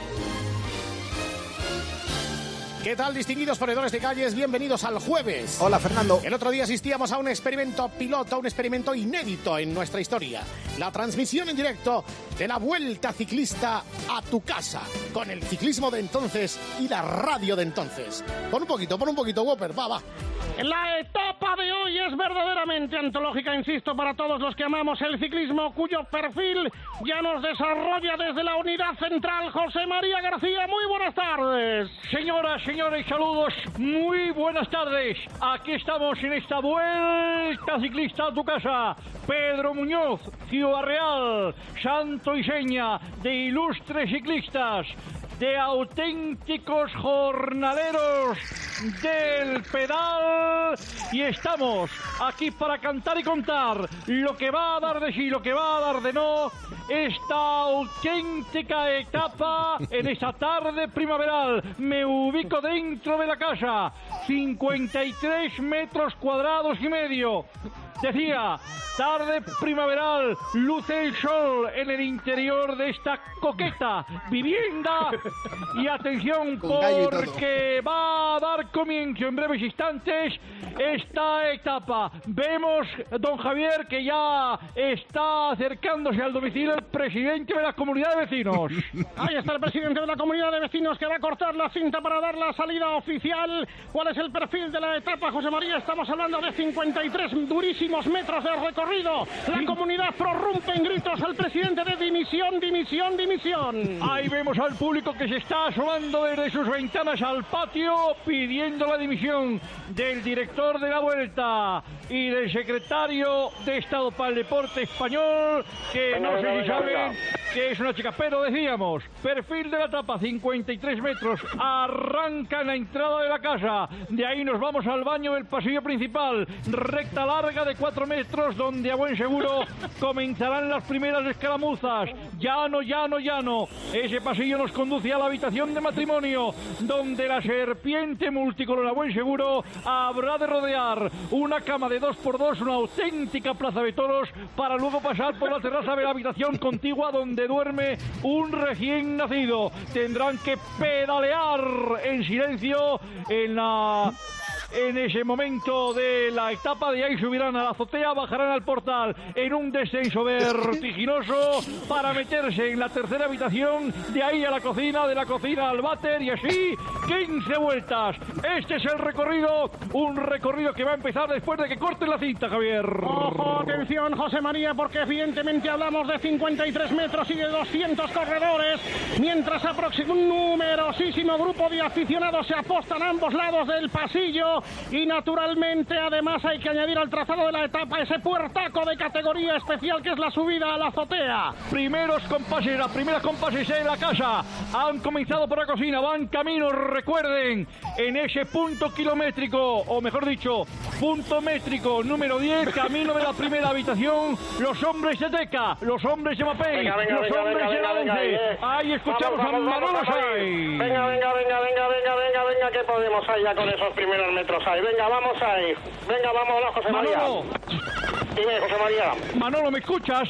¿Qué tal, distinguidos ponedores de calles? Bienvenidos al jueves. Hola, Fernando. El otro día asistíamos a un experimento piloto, un experimento inédito en nuestra historia. La transmisión en directo de la Vuelta Ciclista a tu casa, con el ciclismo de entonces y la radio de entonces. Pon un poquito, pon un poquito, Whopper, va, va. La etapa de hoy es verdaderamente antológica, insisto, para todos los que amamos el ciclismo, cuyo perfil ya nos desarrolla desde la unidad central José María García. Muy buenas tardes. Señoras, señores, saludos, muy buenas tardes. Aquí estamos en esta Vuelta Ciclista a tu casa. Pedro Muñoz, Ciudad Real, santo y seña de ilustres ciclistas, de auténticos jornaleros del pedal, y estamos aquí para cantar y contar lo que va a dar de sí, lo que va a dar de no, esta auténtica etapa en esta tarde primaveral. Me ubico dentro de la casa, cincuenta y tres metros cuadrados y medio, Decía, tarde primaveral, luce el sol en el interior de esta coqueta vivienda. Y atención, porque va a dar comienzo en breves instantes esta etapa. Vemos, don Javier, que ya está acercándose al domicilio el presidente de la comunidad de vecinos. Ahí está el presidente de la comunidad de vecinos que va a cortar la cinta para dar la salida oficial. ¿Cuál es el perfil de la etapa, José María? Estamos hablando de cincuenta y tres durísimos metros de recorrido. La comunidad prorrumpe en gritos al presidente de dimisión, dimisión, dimisión. Ahí vemos al público que se está asomando desde sus ventanas al patio pidiendo la dimisión del director de la Vuelta y del secretario de Estado para el Deporte español, que venga, no sé venga, si venga, saben venga. que es una chica, pero decíamos, perfil de la etapa, cincuenta y tres metros, arranca en la entrada de la casa, de ahí nos vamos al baño del pasillo principal, recta larga de cuatro metros, donde a buen seguro comenzarán las primeras escaramuzas, llano, llano, llano, ese pasillo nos conduce a la habitación de matrimonio, donde la serpiente multicolor a buen seguro habrá de rodear una cama de dos por dos, una auténtica plaza de toros, para luego pasar por la terraza de la habitación contigua donde duerme un recién nacido. Tendrán que pedalear en silencio en la... En ese momento de la etapa, de ahí subirán a la azotea, bajarán al portal en un descenso vertiginoso para meterse en la tercera habitación, de ahí a la cocina, de la cocina al váter y así quince vueltas. Este es el recorrido, un recorrido que va a empezar después de que corten la cinta, Javier. Ojo, atención, José María, porque evidentemente hablamos de cincuenta y tres metros y de doscientos corredores, mientras aproxima un numerosísimo grupo de aficionados se apostan a ambos lados del pasillo. Y naturalmente además hay que añadir al trazado de la etapa ese puertaco de categoría especial que es la subida a la azotea. Primeros compases, las primeras compases en la casa han comenzado por la cocina, van camino, recuerden, en ese punto kilométrico, o mejor dicho, punto métrico número diez, camino de la primera habitación, los hombres de Teca, los hombres de Mapei, venga, venga, los venga, hombres venga, de la venga, once. Venga, ahí escuchamos vamos, vamos, a Manolo Saiz. Venga, venga, venga, venga, venga, venga, venga, que podemos allá con esos primeros metros. Ahí. Venga, vamos ahí. Venga, vamos, José María. Manolo. Dime, José María. Manolo, ¿me escuchas?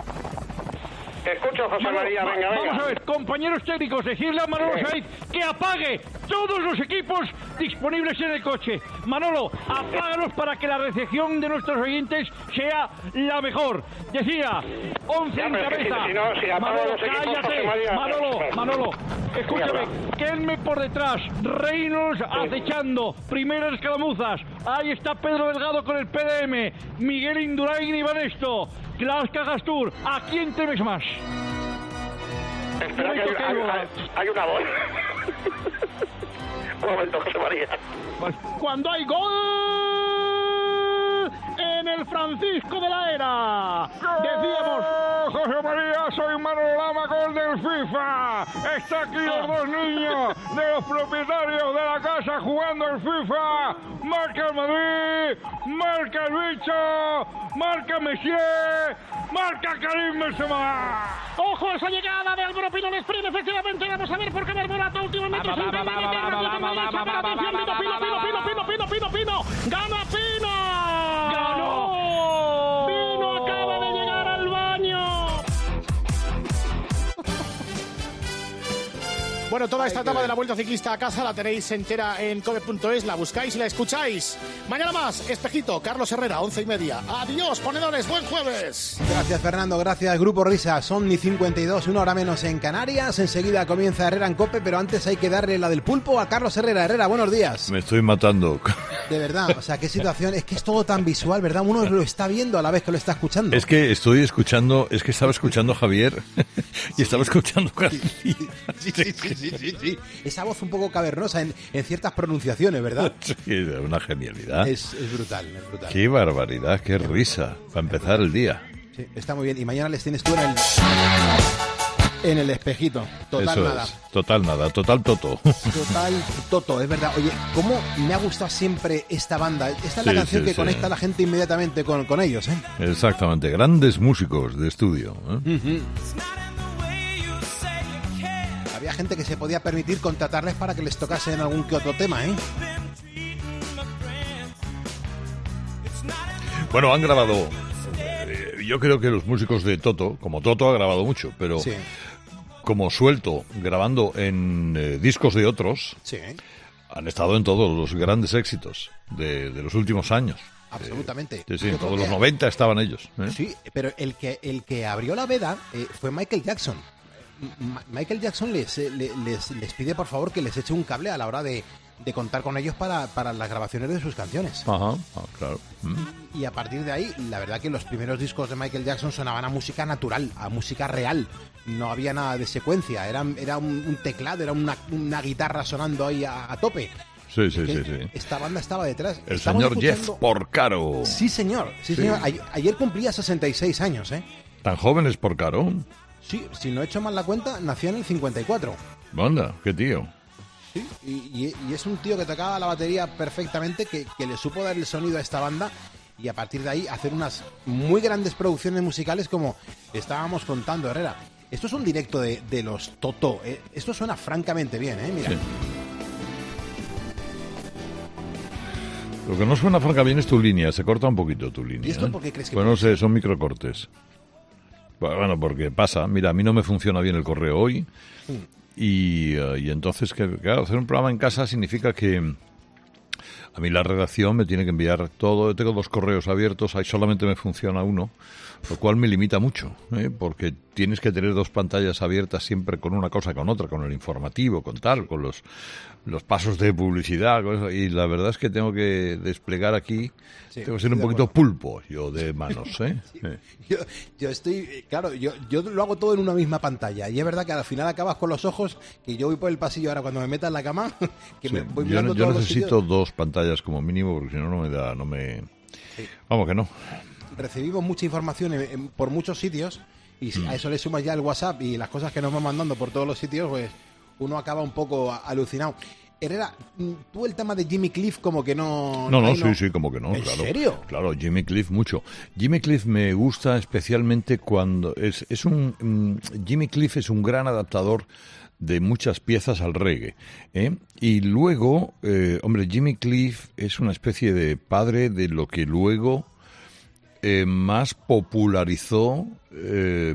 Te escucho, José Manolo, María, venga, venga. Vamos a ver, compañeros técnicos, decirle a Manolo sí. Saiz que apague todos los equipos disponibles en el coche. Manolo, apágalos para que la recepción de nuestros oyentes sea la mejor. Decía, once ya, en cabeza. Si no, si Manolo, los equipos, cállate. María, Manolo, Manolo, escúchame, quédenme por detrás. Reynolds acechando, primeras escaramuzas. Ahí está Pedro Delgado con el P D M, Miguel Indurain y Banesto. Clasca Gastur, ¿a quién temes más? Espera, que hay, hay, hay, hay una voz. Un momento, José María. Cuando hay gol en el Francisco de la Era. Decíamos, José María, soy Manolo Lama, gol del FIFA. Está aquí los dos niños de los propietarios de la casa jugando el FIFA. Marca el Madrid, marca el bicho, marca Messier, marca Karim Benzema. Ojo, esa llegada de Álvaro Pino en sprint, efectivamente, vamos a ver por qué Marmolato últimamente sin Pino, Pino, Pino, Pino, Pino, Pino, Pino, gana Pino. ¡Ganó! Pino acaba de llegar al baño. Bueno, toda esta etapa de la Vuelta Ciclista a Casa la tenéis entera en cope punto es, la buscáis y la escucháis. Mañana más, Espejito, Carlos Herrera, once y media. Adiós, ponedores, buen jueves. Gracias, Fernando, gracias, Grupo Risa. Son ni cincuenta y dos, una hora menos en Canarias. Enseguida comienza Herrera en Cope, pero antes hay que darle la del pulpo a Carlos Herrera. Herrera, buenos días. Me estoy matando. De verdad, o sea, qué situación. Es que es todo tan visual, ¿verdad? Uno lo está viendo a la vez que lo está escuchando. Es que estoy escuchando, es que estaba escuchando a Javier y estaba escuchando a García. Sí, sí, sí, sí, sí, sí. Esa voz un poco cavernosa en, en ciertas pronunciaciones, ¿verdad? Sí, una genialidad. Es, es brutal, es brutal. Qué barbaridad, qué risa, para empezar el día. Sí, está muy bien. Y mañana les tienes tú en el... En el espejito. Total Eso nada. Es. Total nada, total toto. Total toto, es verdad. Oye, ¿cómo me ha gustado siempre esta banda? Esta es la sí, canción sí, que sí. conecta a la gente inmediatamente con, con ellos, ¿eh? Exactamente, grandes músicos de estudio, ¿eh? Uh-huh. Había gente que se podía permitir contratarles para que les tocase en algún que otro tema, ¿eh? Bueno, han grabado... eh, yo creo que los músicos de Toto, como Toto ha grabado mucho, pero Sí. como suelto, grabando en eh, discos de otros, Sí, han estado en todos los grandes éxitos de, de los últimos años. absolutamente. Sí, sí, en Yo todos creo los que- noventa estaban ellos. ¿eh? Sí, pero el que el que abrió la veda eh, fue Michael Jackson. Ma- Michael Jackson les, eh, le- les, les pide por favor que les eche un cable a la hora de, de contar con ellos para, para las grabaciones de sus canciones. Ajá, ah, claro. Mm. Y a partir de ahí, la verdad que los primeros discos de Michael Jackson sonaban a música natural, a música real. No había nada de secuencia, era, era un, un teclado, era una, una guitarra sonando ahí a, a tope. Sí, sí, Que sí, sí. Esta banda estaba detrás. El Estamos señor Jeff escuchando- Porcaro. Sí, señor. Sí, Sí. señor. Ayer, ayer cumplía sesenta y seis años, ¿eh? ¿Tan joven es Porcaro? Sí, si no he hecho mal la cuenta, nació en el cincuenta y cuatro. Anda, qué tío. Sí, y, y- y es un tío que tocaba la batería perfectamente, que, que le supo dar el sonido a esta banda y a partir de ahí hacer unas muy grandes producciones musicales como estábamos contando, Herrera. Esto es un directo de, de los Toto. ¿eh? Esto suena francamente bien, ¿eh? Mira. Sí. Lo que no suena franca bien es tu línea, se corta un poquito tu línea. ¿Y esto ¿eh? por qué crees que Pues no sé, son microcortes. Bueno, porque pasa, mira, a mí no me funciona bien el correo hoy y, eh, y entonces, que, claro, hacer un programa en casa significa que a mí la redacción me tiene que enviar todo, tengo dos correos abiertos, ahí solamente me funciona uno, lo cual me limita mucho, ¿eh? Porque tienes que tener dos pantallas abiertas siempre con una cosa, con otra, con el informativo, con tal, con los, los pasos de publicidad, con eso, y la verdad es que tengo que desplegar aquí, Sí, tengo que ser un de poquito acuerdo. pulpo yo de manos, ¿eh? Eh. Yo, yo estoy, eh, claro, yo, yo lo hago todo en una misma pantalla y es verdad que al final acabas con los ojos, que yo voy por el pasillo ahora cuando me meta en la cama, que Sí, me voy yo mirando yo todos los necesito sitios. dos pantallas como mínimo porque si no, no me da, no me... Vamos que no. Recibimos mucha información en- en- por muchos sitios y si Mm. a eso le sumas ya el WhatsApp y las cosas que nos van mandando por todos los sitios, pues uno acaba un poco a- alucinado. Herrera, mm, tú el tema de Jimmy Cliff como que no... No, no, ahí sí, sí, como que no, ¿En claro. serio? Claro, Jimmy Cliff mucho. Jimmy Cliff me gusta especialmente cuando es, es un mm, Jimmy Cliff es un gran adaptador de muchas piezas al reggae, ¿eh? Y luego, eh, hombre, Jimmy Cliff es una especie de padre de lo que luego eh, más popularizó eh,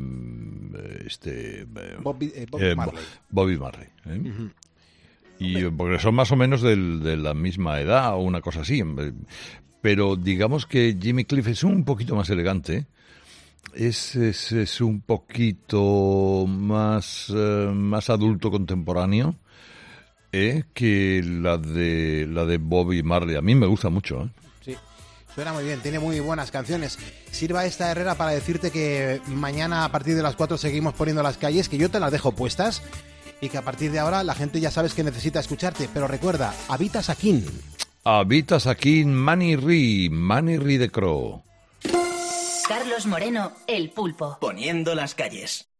este eh, Bobby- eh, Bobby eh, Marley. Bo- Bobby Marley, ¿eh? Ujú. Y eh, porque son más o menos del- de la misma edad o una cosa así. eh, Pero digamos que Jimmy Cliff es un poquito más elegante. Es, es, es un poquito más, eh, más adulto contemporáneo eh, que la de la de Bobby Marley. A mí me gusta mucho. ¿eh? Sí, suena muy bien, tiene muy buenas canciones. Sirva esta, Herrera, para decirte que mañana a partir de las cuatro seguimos poniendo las calles, que yo te las dejo puestas y que a partir de ahora la gente ya sabes que necesita escucharte. Pero recuerda, habitas aquí. Habitas aquí en Manirri, Manirri de Crow. Carlos Moreno, El Pulpo. Poniendo las calles.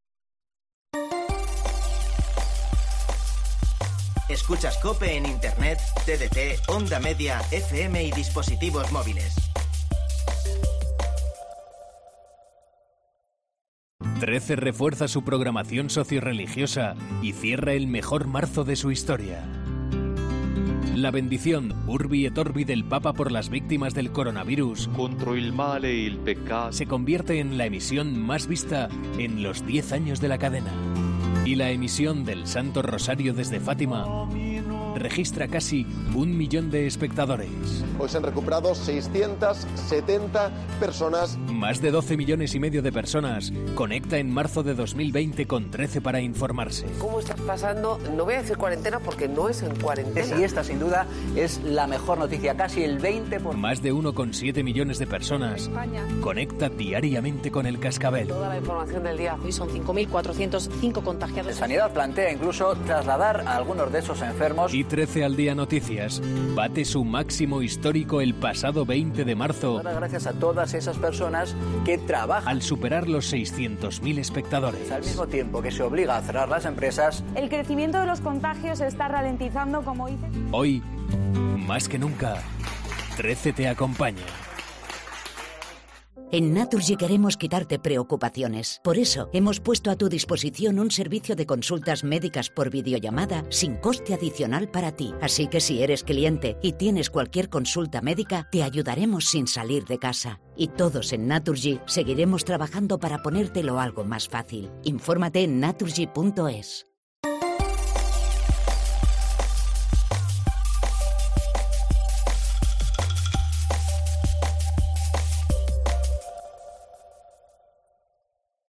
Escuchas COPE en Internet, T D T, Onda Media, F M y dispositivos móviles. trece refuerza su programación sociorreligiosa y cierra el mejor marzo de su historia. La bendición Urbi et Orbi del Papa por las víctimas del coronavirus contro il male e il peccato se convierte en la emisión más vista en los diez años de la cadena. Y la emisión del Santo Rosario desde Fátima registra casi un millón de espectadores. Hoy se han recuperado seiscientas setenta personas. Más de doce millones y medio de personas conecta en marzo de dos mil veinte con trece para informarse. ¿Cómo estás pasando? No voy a decir cuarentena porque no es en cuarentena. Y esta sin duda es la mejor noticia, casi el veinte por ciento. Más de uno coma siete millones de personas conecta diariamente con el cascabel. Toda la información del día. Hoy son cinco mil cuatrocientos cinco contagiados. Sanidad plantea incluso trasladar a algunos de esos enfermos. Y trece al día Noticias bate su máximo histórico el pasado veinte de marzo. Gracias a todas esas personas que trabajan. Al superar los seiscientos mil espectadores. Al mismo tiempo que se obliga a cerrar las empresas. El crecimiento de los contagios se está ralentizando, como dice. Hoy, más que nunca, trece te acompaña. En Naturgy queremos quitarte preocupaciones. Por eso, hemos puesto a tu disposición un servicio de consultas médicas por videollamada sin coste adicional para ti. Así que si eres cliente y tienes cualquier consulta médica, te ayudaremos sin salir de casa. Y todos en Naturgy seguiremos trabajando para ponértelo algo más fácil. Infórmate en naturgy punto es.